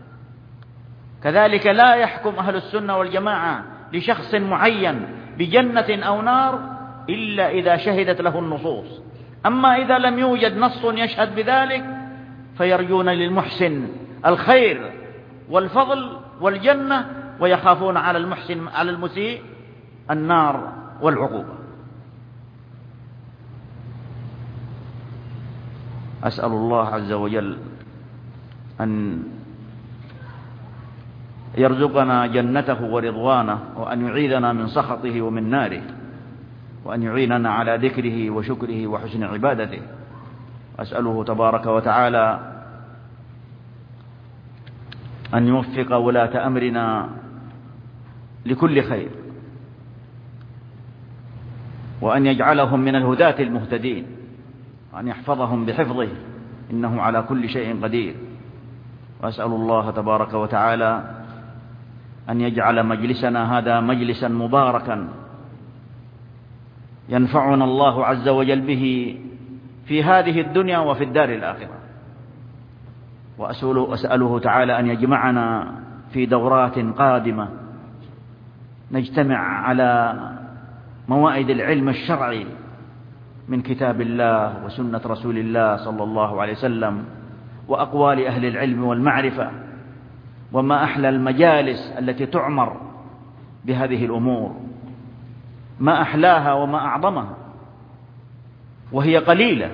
كذلك لا يحكم أهل السنة والجماعة لشخص معين بجنة أو نار إلا إذا شهدت له النصوص. أما إذا لم يوجد نص يشهد بذلك فيرجون للمحسن الخير والفضل والجنة، ويخافون على المسيء النار والعقوبة. أسأل الله عز وجل أن يرزقنا جنته ورضوانه، وأن يعيذنا من سخطه ومن ناره، وأن يعيننا على ذكره وشكره وحسن عبادته. أسأله تبارك وتعالى أن يوفق ولاة أمرنا لكل خير، وأن يجعلهم من الهداة المهتدين، وأن يحفظهم بحفظه، إنه على كل شيء قدير. وأسأل الله تبارك وتعالى أن يجعل مجلسنا هذا مجلسا مباركا ينفعنا الله عز وجل به في هذه الدنيا وفي الدار الآخرة. وأسأله تعالى أن يجمعنا في دورات قادمة نجتمع على موائد العلم الشرعي من كتاب الله وسنة رسول الله صلى الله عليه وسلم، وأقوال أهل العلم والمعرفة. وما أحلى المجالس التي تعمر بهذه الأمور، ما أحلاها وما أعظمها، وهي قليلة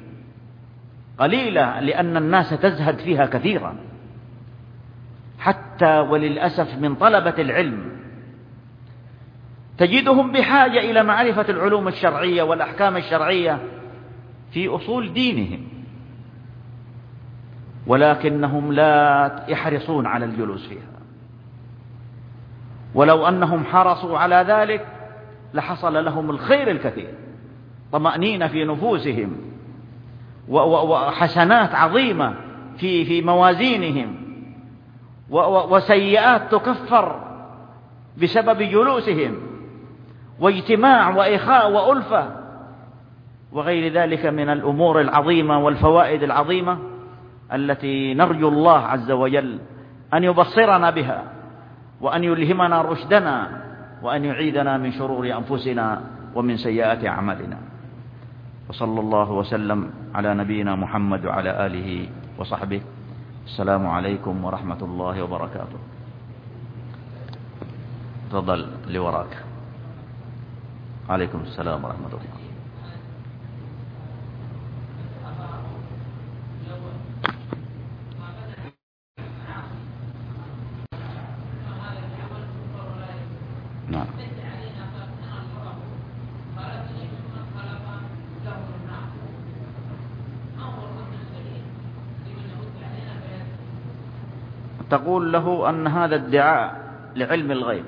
لأن الناس تزهد فيها كثيرا، حتى وللأسف من طلبة العلم تجدهم بحاجة إلى معرفة العلوم الشرعية والأحكام الشرعية في أصول دينهم، ولكنهم لا يحرصون على الجلوس فيها. ولو أنهم حرصوا على ذلك لحصل لهم الخير الكثير، طمأنينة في نفوسهم وحسنات عظيمة في موازينهم، وسيئات تكفر بسبب جلوسهم، واجتماع وإخاء وألفة وغير ذلك من الأمور العظيمة والفوائد العظيمة التي نرجو الله عز وجل أن يبصرنا بها، وأن يلهمنا رشدنا، وأن يعيذنا من شرور أنفسنا ومن سيئات أعمالنا. وصلى الله وسلم على نبينا محمد وعلى آله وصحبه. السلام عليكم ورحمة الله وبركاته. تفضل لوراك. عليكم السلام ورحمة الله. نعم. تقول له أن هذا ادعاء لعلم الغيب،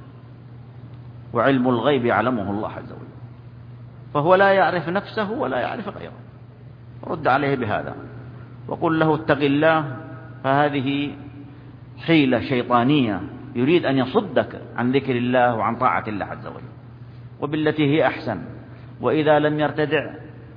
وعلم الغيب يعلمه الله عز وجل، فهو لا يعرف نفسه ولا يعرف غيره. رد عليه بهذا وقل له اتق الله، فهذه حيلة شيطانية يريد أن يصدك عن ذكر الله وعن طاعة الله عز وجل، وبالتي هي أحسن. وإذا لم يرتدع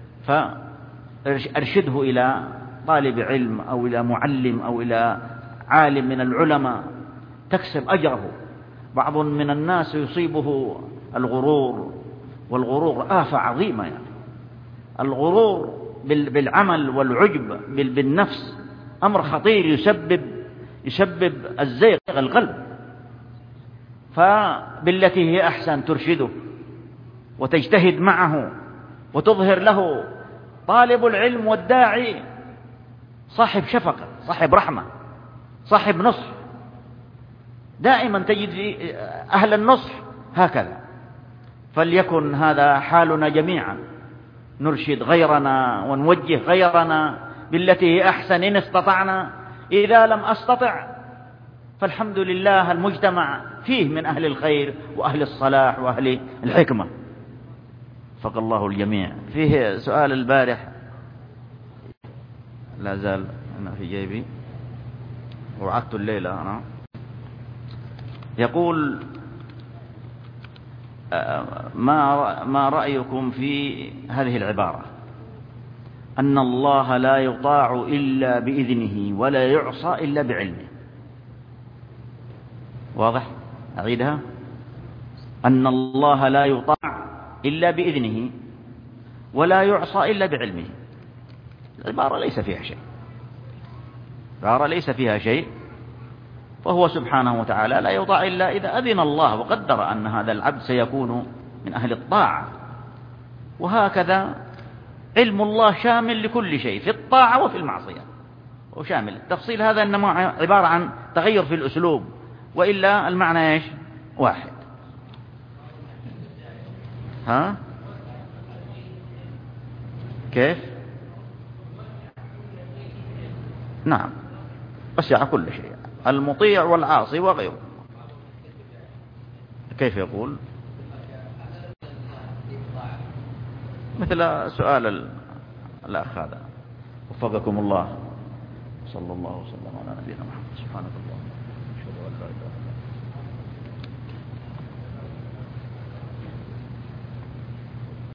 فأرشده إلى طالب علم أو إلى معلم أو إلى عالم من العلماء تكسب أجره. بعض من الناس يصيبه الغرور، والغرور آفة عظيمة، يعني الغرور بالعمل والعجب بالنفس أمر خطير يسبب الزيغ القلب. فبالتي هي أحسن ترشده وتجتهد معه وتظهر له. طالب العلم والداعي صاحب شفقة، صاحب رحمة، صاحب نصح. دائما تجد في أهل النصح هكذا. فليكن هذا حالنا جميعا، نرشد غيرنا ونوجه غيرنا بالتي هي أحسن إن استطعنا. إذا لم أستطع فالحمد لله المجتمع فيه من أهل الخير وأهل الصلاح وأهل الحكمة. فق الله الجميع. فيه سؤال البارح لا زال أنا في جيبي وعدت الليلة أنا. يقول ما رأيكم في هذه العبارة: أن الله لا يطاع إلا بإذنه ولا يعصى إلا بعلمه. واضح؟ أعيدها: أن الله لا يطاع إلا بإذنه ولا يعصى إلا بعلمه. العبارة ليس فيها شيء، غارة ليس فيها شيء، فهو سبحانه وتعالى لا يطاع إلا إذا أذن الله وقدر أن هذا العبد سيكون من أهل الطاعة. وهكذا علم الله شامل لكل شيء في الطاعة وفي المعصية، وشامل. التفصيل هذا إنما عبارة عن تغير في الأسلوب، وإلا المعنى إيش؟ واحد. ها؟ كيف؟ نعم، وسع كل شيء، المطيع والعاصي وغيره. كيف يقول؟ مثل سؤال الأخ هذا. وفقكم الله. صلى الله وسلم على نبينا محمد. سبحانك اللهم وبحمدك، أشهد أن لا إله إلا أنت.